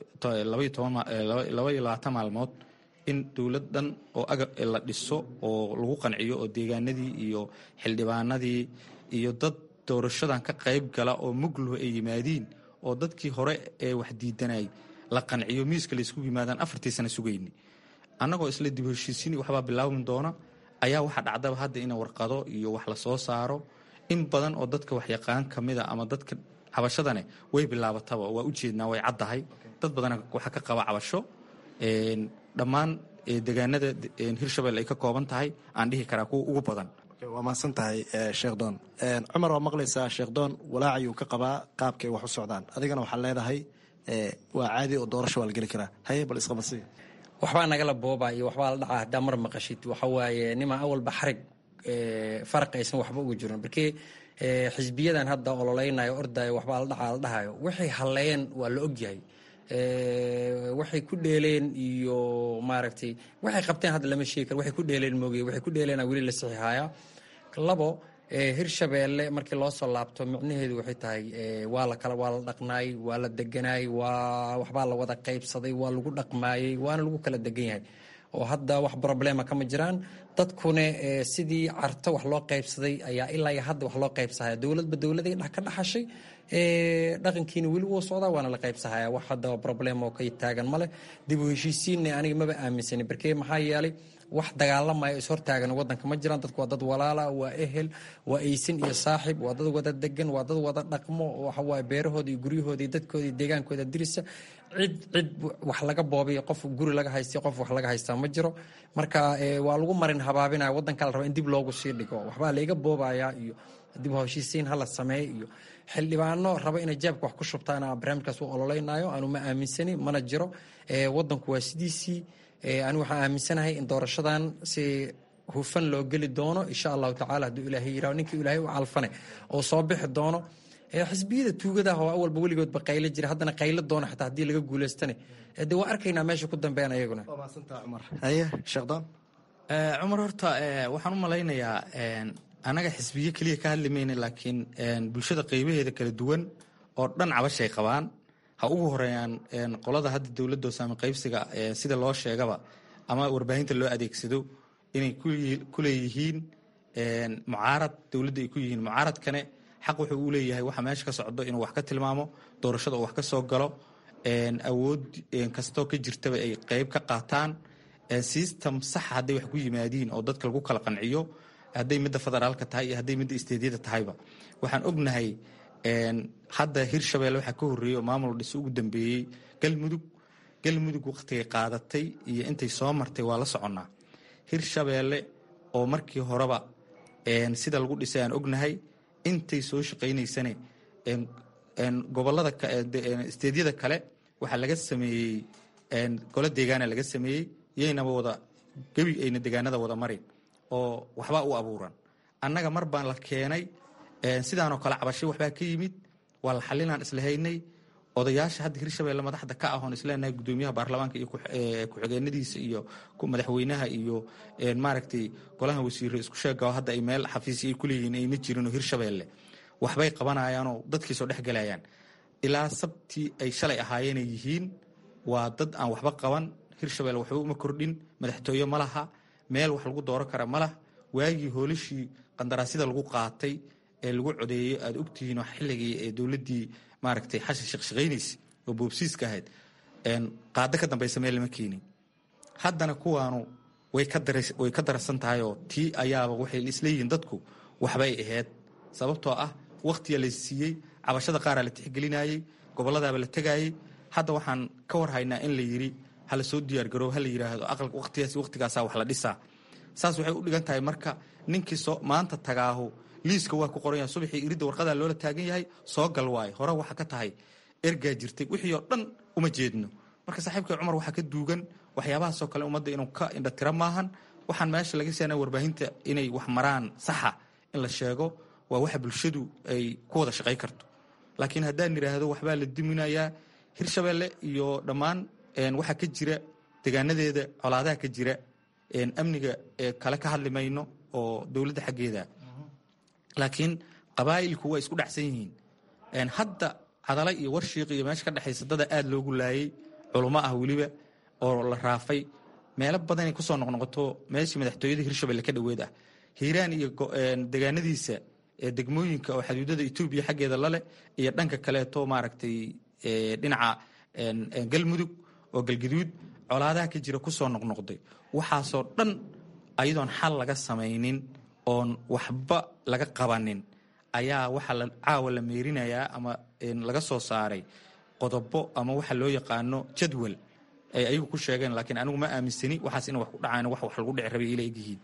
Speaker 12: 22 maalmood in dowladdan oo la dhiso oo lagu qanciyo oo deegaanadii iyo xildhibaanadii iyo dad doorashadan ka qayb gala oo mugluhu ay yimaadiin oo dadkii hore ee wax diidanay la qanciyo miiska la isku yimaadaan 4 sano sugayni. Annagoo isla dib u heshiisiin waxba bilaawin doona ayaa waxa dhacdaba hadda in warqado iyo wax la soo saaro in badan oo dadka wax yaqaan kamida ama dadka cabashadane way bilaabataba waa u jeednaa way caddahay. Dad badan waxa ka qaba cabasho dhammaan deegaanada Hirshabeelle ay ka kooban tahay aan dhihi karaa kuwa ugu badan.
Speaker 10: waa mahadsan tahay Sheekh Doon. Cumar waa maqlaysaa Sheekh Doon walaacayuu ka qabaa qaabkay wax u socdaan. Adigana waxaa leedahay waa caadi oo doorasho waa la geli karaa. Haye bal isqabasi.
Speaker 11: Waxbaa nagala boobaa iyo waxbaa la dhacaa haddaa mar maqashid waxa waaye nima awalba xarig farq aysan waxba uga jirin. Markii xisbiyadan hadda ololeynayo ordayo waxbaa la dhacaa la dhahayo waxay halleeyeen waa la ogyahay. Waxay ku dheeleen iyo maaragtay waxay qabteen hadda lama sheegi karo. Waxay ku dheeleen moogay waxay ku dheeleen wali la saxiixaya. Labo Hirshabeelle markii loo soo laabto micnaheedu waxay tahay waa la dhaqnaay, waa la deganaay, waa waxbaa la wada qaybsaday, waa lagu dhaqmaayay, waana lagu kala degan yahay. oo hadda wax problema kama jiraan. Dadkuna sidii carto wax loo qaybsaday ayaa ilaa hadda wax loo qaybsahay. Dowladda ka dhaxashay dhaqankiina weli wuu socdaa waana la qaybsahayaa. Wax hadda problem oo ka taagan male. Dib u heshiisiinna aniga maba aaminsani barkee maxaa yeelay wax dagaalamaya is hortaagan wadanka ma jiraan. Dadku waa dad walaala, waa ehel, waa aysin iyo saaxiib, waa dad wada degan, waa dad wada dhaqmo, waxa waa beerahooda iyo guryahooda iyo dadkooda iyo deegaankooda dirisa. cid wax laga boobiyo qof guri laga haystay qof wax laga haystaa ma jiro. Marka waa lagu marin habaabinaya wadanka la rabo in dib loogu sii dhigo. Waxbaa laga boobaya iyo dib u heshiisiin hala sameeyo iyo xildhibaano raba inay jeebka wax ku shubtaan barnaamijkaas uu ololeynayo aanu ma aaminsani mana jiro. Wadanku waa sidiisii. Anigu waxaan aaminsanahay in doorashadan si hufan loo geli doono insha Allah taala hadduu Ilaahay yiraahdo ninkii Ilaahay u calfane oo soo bixi doono. Xisbiyada tuugada oo awalba weligood ba qaylo jira haddana qaylo doono xitaa haddii laga guuleystane waa arkaynaa meesha ku dambeeyaan ayaguna.
Speaker 10: waa mahadsantahay Cumar. Haye Sheekh Doon.
Speaker 12: Cumar horta waxaan u malaynayaa anaga xisbiye kaliya ka hadli mayna laakiin bulshada qaybaheeda kala duwan oo dhan cabashay qabaan. Ha ugu horeeyaan qolada hadda dawladda saami qaybsiga sida loo sheegaba ama warbaahinta loo adeegsado inay ku leeyihiin mucaarad dawladda ay ku yihiin. mucaaradkane xaq wuxuu u leeyahay waxa meesha ka socdo inuu wax ka tilmaamo, doorashada uu wax ka soo galo, awood kastoo ka jirtaba ay qayb ka qaataan. System sax hadday wax ku yimaadiin oo dadka lagu kala qanciyo hadday midda federaalka tahay iyo hadday midda isteediyada tahayba. Waxaan ognahay hadda Hirshabeelle waxaa ka horreeyay oo maamul dhis ugu dambeeyey Galmudug waqtigay qaadatay iyo intay soo martay waa la soconnaa. hirshabeelle oo markii horeba sida lagu dhisay aan ognahay intay soo shaqaynaysane gobolada isteedyada kale waxaa laga sameeyey golo deegaana laga sameeyey iyaynaba wada gebi ayna deegaanada wada marin oo waxbaa u abuuran annaga mar baan la keenay sidaanoo kale cabasho waxbaa ka yimid waa la xalinaan isla haynay odayaasha hadda hirshabeelle madaxda ka ahoon isleenahay gudoomiyaha baarlamaanka iyo ku-xigeenadiisa iyo madaxweynaha iyo maaragtay golaha wasiire isku sheega hadda ay meel xafiisi ay kuleeyihiin ayma jirinoo hirshabeelle waxbay qabanayaanoo dadkii soo dhex gelayaan ilaa sabtii ay shalay ahaayeenay yihiin waa dad aan waxba qaban hirshabeelle waxba uma kordhin madaxtooye ma laha meel wax lagu dooran kara ma lah waagii hoolashii qandaraasyada lagu qaatay ee lagu codeeyey aad ogtihiinoo xilligii ee dowladdii maaragtay xashan shaqshaqaynaysa oo boobsiiska ahayd qaado ka dambaysa meel lama keenin haddana kuwaanu way ka darsan tahayoo tii ayaaba waxay isleeyihiin dadku waxbay ahayd sababtoo ah wakhtiga la siiyey cabashada qaaraa la tixgelinayey gobolladaaba la tegaayey hadda waxaan ka warhaynaa in la yidhi hala soo diyaargaroow hala yidhaahdo aqalka wakhtigaasaa wax la dhisaa saas waxay u dhigan tahay marka ninkii maanta tagaahu liiska waa ku qoran yahay subaxii iridda warqadaa loola taagan yahay soo gal waaye hore waxa ka tahay ergaa jirtay wixii oo dhan uma jeedno marka saaxiibkay cumar waxaa ka duugan waxyaabahaasoo kale ummadda inuu ka indhatira maahan waxaan meesha laga seenaa warbaahinta inay wax maraan saxa in la sheego waa waxa bulshadu ay ku wada shaqay karto laakiin haddaan idhaahdo waxbaa la diminayaa hirshabeelle iyo dhammaan waxaa ka jira deegaanadeeda colaadaha ka jira amniga kale ka hadli mayno oo dowladda xaggeeda laakiin qabaa'ilku waa isku dhacsan yihiin hadda cadala iyo warshiiq iyo meesha ka dhexaysa dada aad loogu laayey culummo ah weliba oo la raafay meelo badanay ku soo noqnoqoto meeshii madaxtooyada hirshabelle ka dhoweed ah hiiraan iyo deegaanadiisa degmooyinka oo xaduudada etoobiya xaggeeda laleh iyo dhanka kaleeto maaragtay dhinaca galmudug oo galgaduud colaadaha ka jira ku soo noqnoqday waxaasoo dhan ayadoon xal laga samaynin oon waxba laga qabanin ayaa waxaa caawa la meerinayaa ama laga soo saaray qodobo ama waxa loo yaqaano jadwal ay ayagu ku sheegeen laakiin anigu ma aaminsani waxaas ina wax ku dhacaan wax lagu dhici rabay ila egyihiin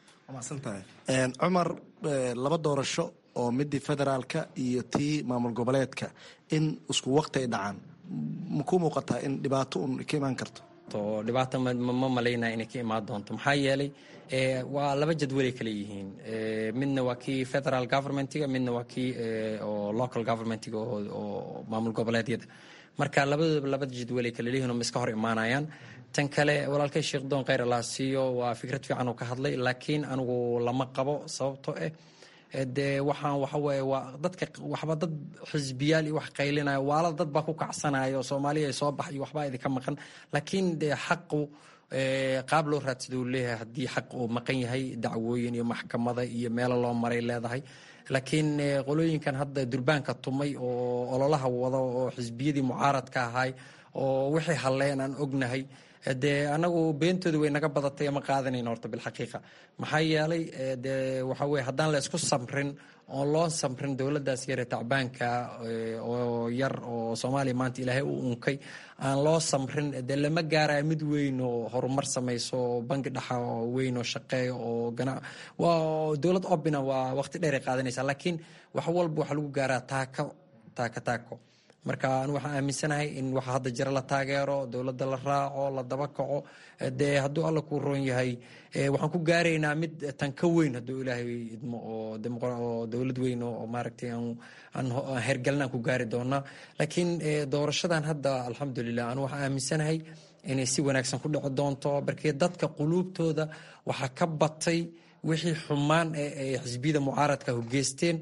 Speaker 10: cumar laba doorasho oo midii federaalka iyo tii maamul goboleedka in isku waqti ay dhacaan makuu muuqataa in dhibaato un ka imaan karto
Speaker 11: dhibaato ma malaynaya inay ka imaan doonto maxaa yeelay waa laba jadwalay kale yihiin midna waa kii federal governmentiga midna waa kii oo local governmentiga oo maamul goboleedyada marka labadooda laba jadwalay kale leeyihiin oo ma iska hor imaanayaan tan kale walaalkay sheekh doon khayr allah siiyo waa fikrad fiican oo ka hadlay laakiin anigu lama qabo sababtoo dee waxaan waxa weeye waa dadka waxba dad xisbiyaal iyo wax qaylinayo waala dad baa ku kacsanayo soomaaliya ay soo bax iyo waxbaa idinka maqan laakiin dee xaqu qaab loo raadsado uu leeyahay haddii xaq uu maqan yahay dacwooyin iyo maxkamada iyo meelo loo maray leedahay laakiin qolooyinkan hadda durbaanka tumay oo ololaha wado oo xisbiyadii mucaaradka ahay oo wixii halleen aan ognahay dee anagu beentooda way naga badatay ama qaadanayna horta bilxaqiiqa maxaa yeelay dee waxa weye haddaan la isku samrin oon loo samrin dowladdaas yare tacbaanka oo yar oo soomaaliya maanta ilaahay u unkay aan loo samrin dee lama gaaraya mid weyn oo horumar samayso bangi dhaxa oo weyn oo shaqeeyo oo waa dowlad obina waa waqti dheer ay qaadanaysaa laakiin wax walba waxaa lagu gaaraa taako marka anu waxaan aaminsanahay in waxa hadda jira la taageero dowladda la raaco la daba kaco dee hadduu alla kuu roon yahay waxaan ku gaaraynaa mid tan ka weyn hadduu ilaahay idmo oo dowlad weyn oo maaragtay aan hergalnaan ku gaari doonaa laakiin doorashadan hadda alxamdulilah anu waxaan aaminsanahay inay si wanaagsan ku dhici doonto barkee dadka quluubtooda waxaa ka batay wixii xumaan ee xisbiyada mucaaradka hogeysteen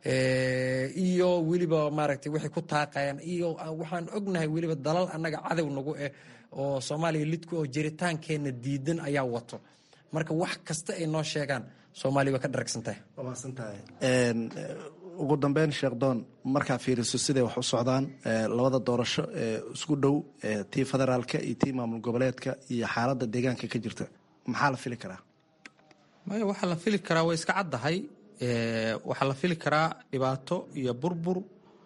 Speaker 11: iyo weliba maaragtay waxay ku taaqayaan iyo waxaan ognahay weliba dalal annaga cadow nagu oo soomaaliya lidku oo jiritaankeenna diidan ayaa wato marka wax kasta ay noo sheegaan soomaaliya waa ka dharagsantahay
Speaker 10: ugu dambeyn sheekh doon markaa fiiriso siday wax u socdaan labada doorasho isku dhow tii federaalka iyo tii maamul goboleedka iyo xaaladda deegaanka ka jirta maxaa la fili karaa
Speaker 12: maya waxaa la fili karaa way iska caddahay waxaa la fili karaa dhibaato iyo burbur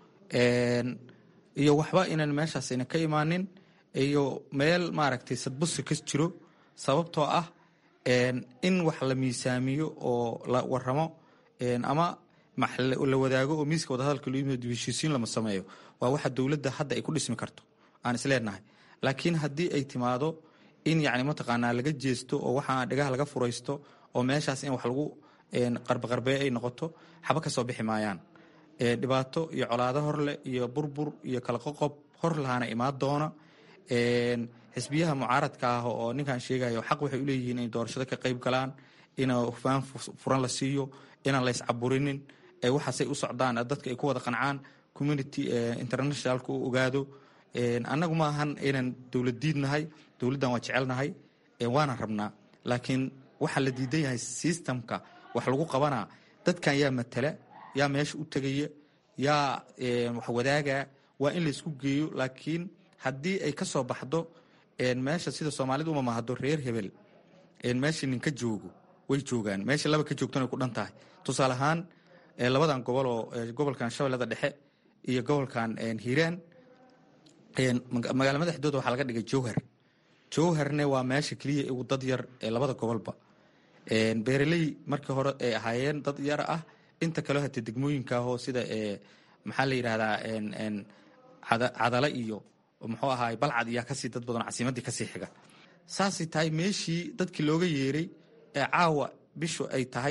Speaker 12: iyo waxba inaan meeshaas ayna ka imaanin iyo meel maaragtay sadbusi ka jiro sababtoo ah in wax la miisaamiyo oo la waramo ama la wadaago oo miiska wadahadalka loo yimid heshiisiin lama sameeyo waa waxa dowladda hadda ay ku dhismi karto aan isleenahay. laakiin haddii ay timaado in yacni mataqaanaa laga jeesto oo waxaa dhagaha laga furaysto oo meeshaas in wax lagu qarbaqarbeeyo ay noqoto xaba ka soo bixi maayaan. dhibaato iyo colaado horleh iyo burbur iyo kala qoqob hor lahaana imaan doona. xisbiyaha mucaaradka ah oo ninkan sheegayo xaq waxay u leeyihiin inay doorashada ka qayb galaan, in hufaan furan la siiyo, inaan la iscaburinin, waxaasay u socdaan dadka ay ku wada qancaan, community internationalka u ogaado. annagu ma ahan inaan dowlad diidnahay, dowladdan waa jecelnahay, waana rabnaa. laakiin waxaa la diidan yahay systemka wax lagu qabanaa. dadkan yaa matala, yaa meesha u tegaya, yaa wax wadaaga, waa in la isku geeyo. laakiin haddii ay ka soo baxdo meesha sida soomaalidu uma mahado reer hebel meesha ninka joogo way joogaan, meesha laba ka joogtana way ku dhan tahay. tusaale ahaan labadan gobol oo gobolkan shabeellada dhexe iyo gobolkan hiiraan, magaala madaxdooda waxaa laga dhigay jowharne waa meesha keliya ugu dad yar ee labada gobolba. beeraley markii hore ay ahaayeen dad yar ah, inta kaleo hatee degmooyinkaahoo sida maxaa la yidhahdaa cadale iyo muxuu ahaay balcad iyaa kasii dad badan, casiimadii kasii xiga. saasay tahay meeshii dadkii looga yeeray ee caawa bishu ay tahay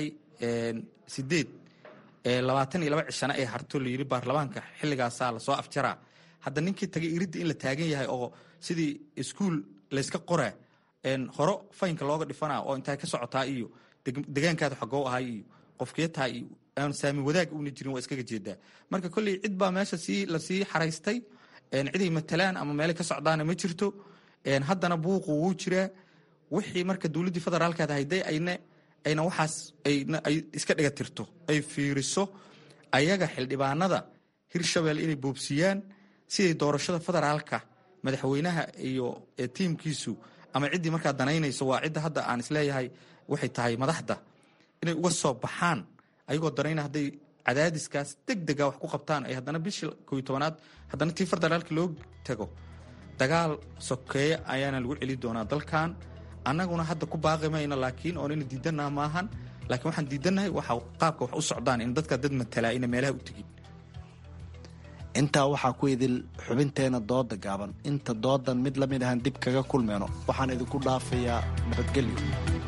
Speaker 12: 22 cishana ay harto layidhi baarlamaanka xilligaasaa lasoo afjaraa. hadda ninkii tagay iridda in la taagan yahay oo sidii iskuul layska qoraa horo faynka looga dhifanaa oo intaa ka socotaa iyo degaankaada xogoo ahay iyo qofkee tahay iyo aan saami wadaag uuna jirin waa iskaga jeedaa. marka kolley cid baa meesha lasii xaraystay, ciday matalaan ama meelay ka socdaana ma jirto. haddana buuqu wuu jiraa. wixii marka dowladdii federaalkaad hayday ayna waxaas ay iska dhiga tirto, ay fiiriso ayaga xildhibaanada hirshabelle inay boobsiyaan siday doorashada federaalka madaxweynaha iyo tiimkiisu ama ciddii markaa danaynayso, waa cidda hadda aan isleeyahay waxay tahay madaxda, inay uga soo baxaan ayagoo danayna hadday cadaadiskaas degdega wax ku qabtaan ay haddana bishii 11aad haddana tii federaalka loo tago. dagaal sokeeye ayaana lagu celi doonaa dalkan. annaguna hadda ku baaqi mayno, laakiin oonayna diidanaa maahan. laakiin waxaan diidannahay waxa qaabka wax u socdaan in dadka dad matalaa ina meelaha u tegin.
Speaker 10: intaa waxaa ku idil xubinteena dooda gaaban. inta doodan mid la mid ahan dib kaga kulmeyno waxaan idinku dhaafayaa nabadgelyo.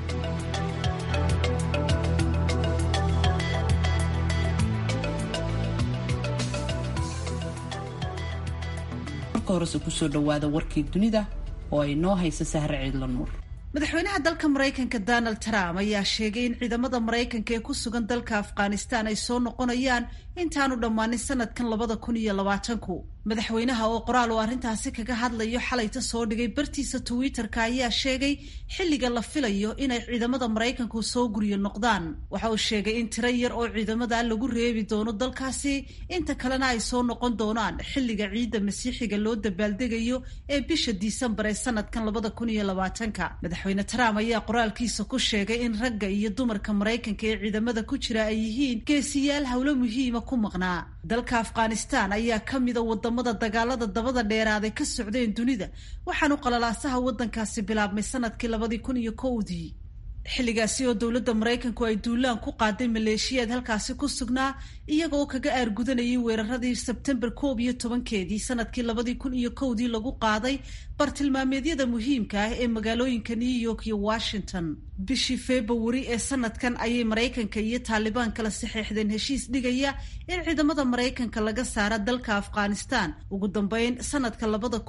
Speaker 5: marka horese kusoo dhawaada warkii dunida oo ay noo hayso Sahre Ciidla Nuur.
Speaker 1: madaxweynaha dalka maraykanka Donald Trump ayaa sheegay in ciidamada maraykanka ee ku sugan dalka Afghanistan ay soo noqonayaan intaanu dhammaanin sanadkan 2020. madaxweynaha oo qoraal oo arrintaasi kaga hadlayo xalayta soo dhigay bartiisa Twitter-ka ayaa sheegay xilliga la filayo inay ciidamada maraykanku soo guriyo noqdaan. waxa uu sheegay in tiro yar oo ciidamada lagu reebi doono dalkaasi, inta kalena ay soo noqon doonaan xilliga ciidda masiixiga loo dabaaldegayo ee bisha Disembar ee sanadkan 2020. madaxweyne Trump ayaa qoraalkiisa ku sheegay in ragga iyo dumarka maraykanka ee ciidamada ku jira ay yihiin geesiyaal howlo muhiima ku maqnaa. dalka Afghanistan ayaa ka mid ah wadamada dagaalada dabada dheeraaday ka socdeen dunida, waxaanu qalalaasaha wadankaasi bilaabmay sanadkii 2001. xilligaasi oo dowladda maraykanku ay duulaan ku qaaday maleeshiyaad halkaasi ku sugnaa iyagoo kaga aargudanayay weeraradii Sebtembar 11 sanadkii 2001 lagu qaaday bartilmaameedyada muhiimka ah ee magaalooyinka New York iyo Washington. bishii February ee sanadkan ayay maraykanka iyo Taliban kala saxeexdeen heshiis dhigaya in ciidamada maraykanka laga saaro dalka Afghanistan ugu dambeyn sanadka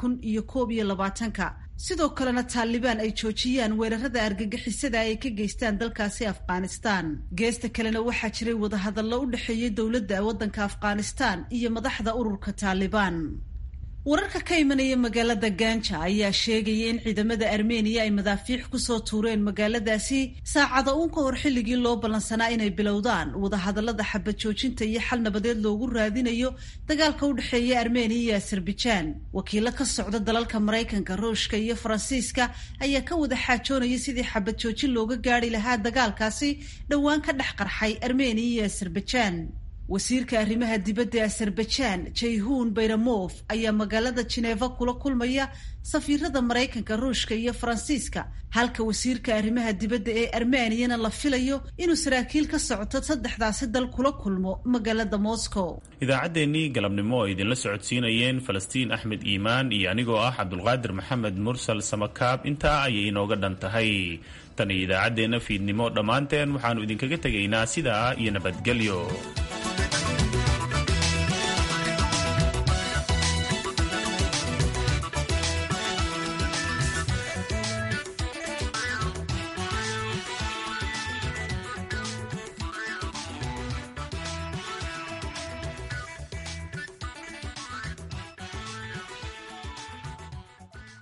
Speaker 1: 2021. sidoo kalena Taliban ay joojiyaan weerarada argagixisada ay ka geystaan dalkaasi Afghanistan. geesta kalena waxaa jiray wadahadallo u dhexeeyay dowladda waddanka Afghanistan iyo madaxda ururka Taliban. wararka ka imanaya magaalada Ganja ayaa sheegaya in ciidamada Armenia ay madaafiic ku soo tuureen magaaladaasi saacado uun ka hor xilligii loo ballansanaa inay bilowdaan wadahadallada xabad joojinta iyo xal nabadeed loogu raadinayo dagaalka u dhexeeya Armenia iyo Azerbaijan. wakiilo ka socda dalalka Maraykanka, Ruushka iyo Faransiiska ayaa ka wada xaajoonaya sidii xabad joojin looga gaari lahaa dagaalkaasi dhowaan ka dhex qarxay Armenia iyo Azerbaijan. wasiirka arrimaha dibadda ee Azerbaijan Ceyhun Bayramov ayaa magaalada Geneva kula kulmaya safiirada Maraykanka, Ruushka iyo Faransiiska, halka wasiirka arrimaha dibadda ee Armeniana la filayo inuu saraakiil ka socoto saddexdaasi dal kula kulmo magaalada Moscow.
Speaker 2: idaacaddeenii galabnimo oo idinla socodsiinayeen Falastiin Axmed Iimaan iyo anigoo ah Cabdulqaadir Maxamed Mursal Samakaab, intaa ayay inooga dhan tahay. tan iyo idaacaddeenna fiidnimo dhammaanteen waxaannu idinkaga tegaynaa sidaa iyo nabadgelyo.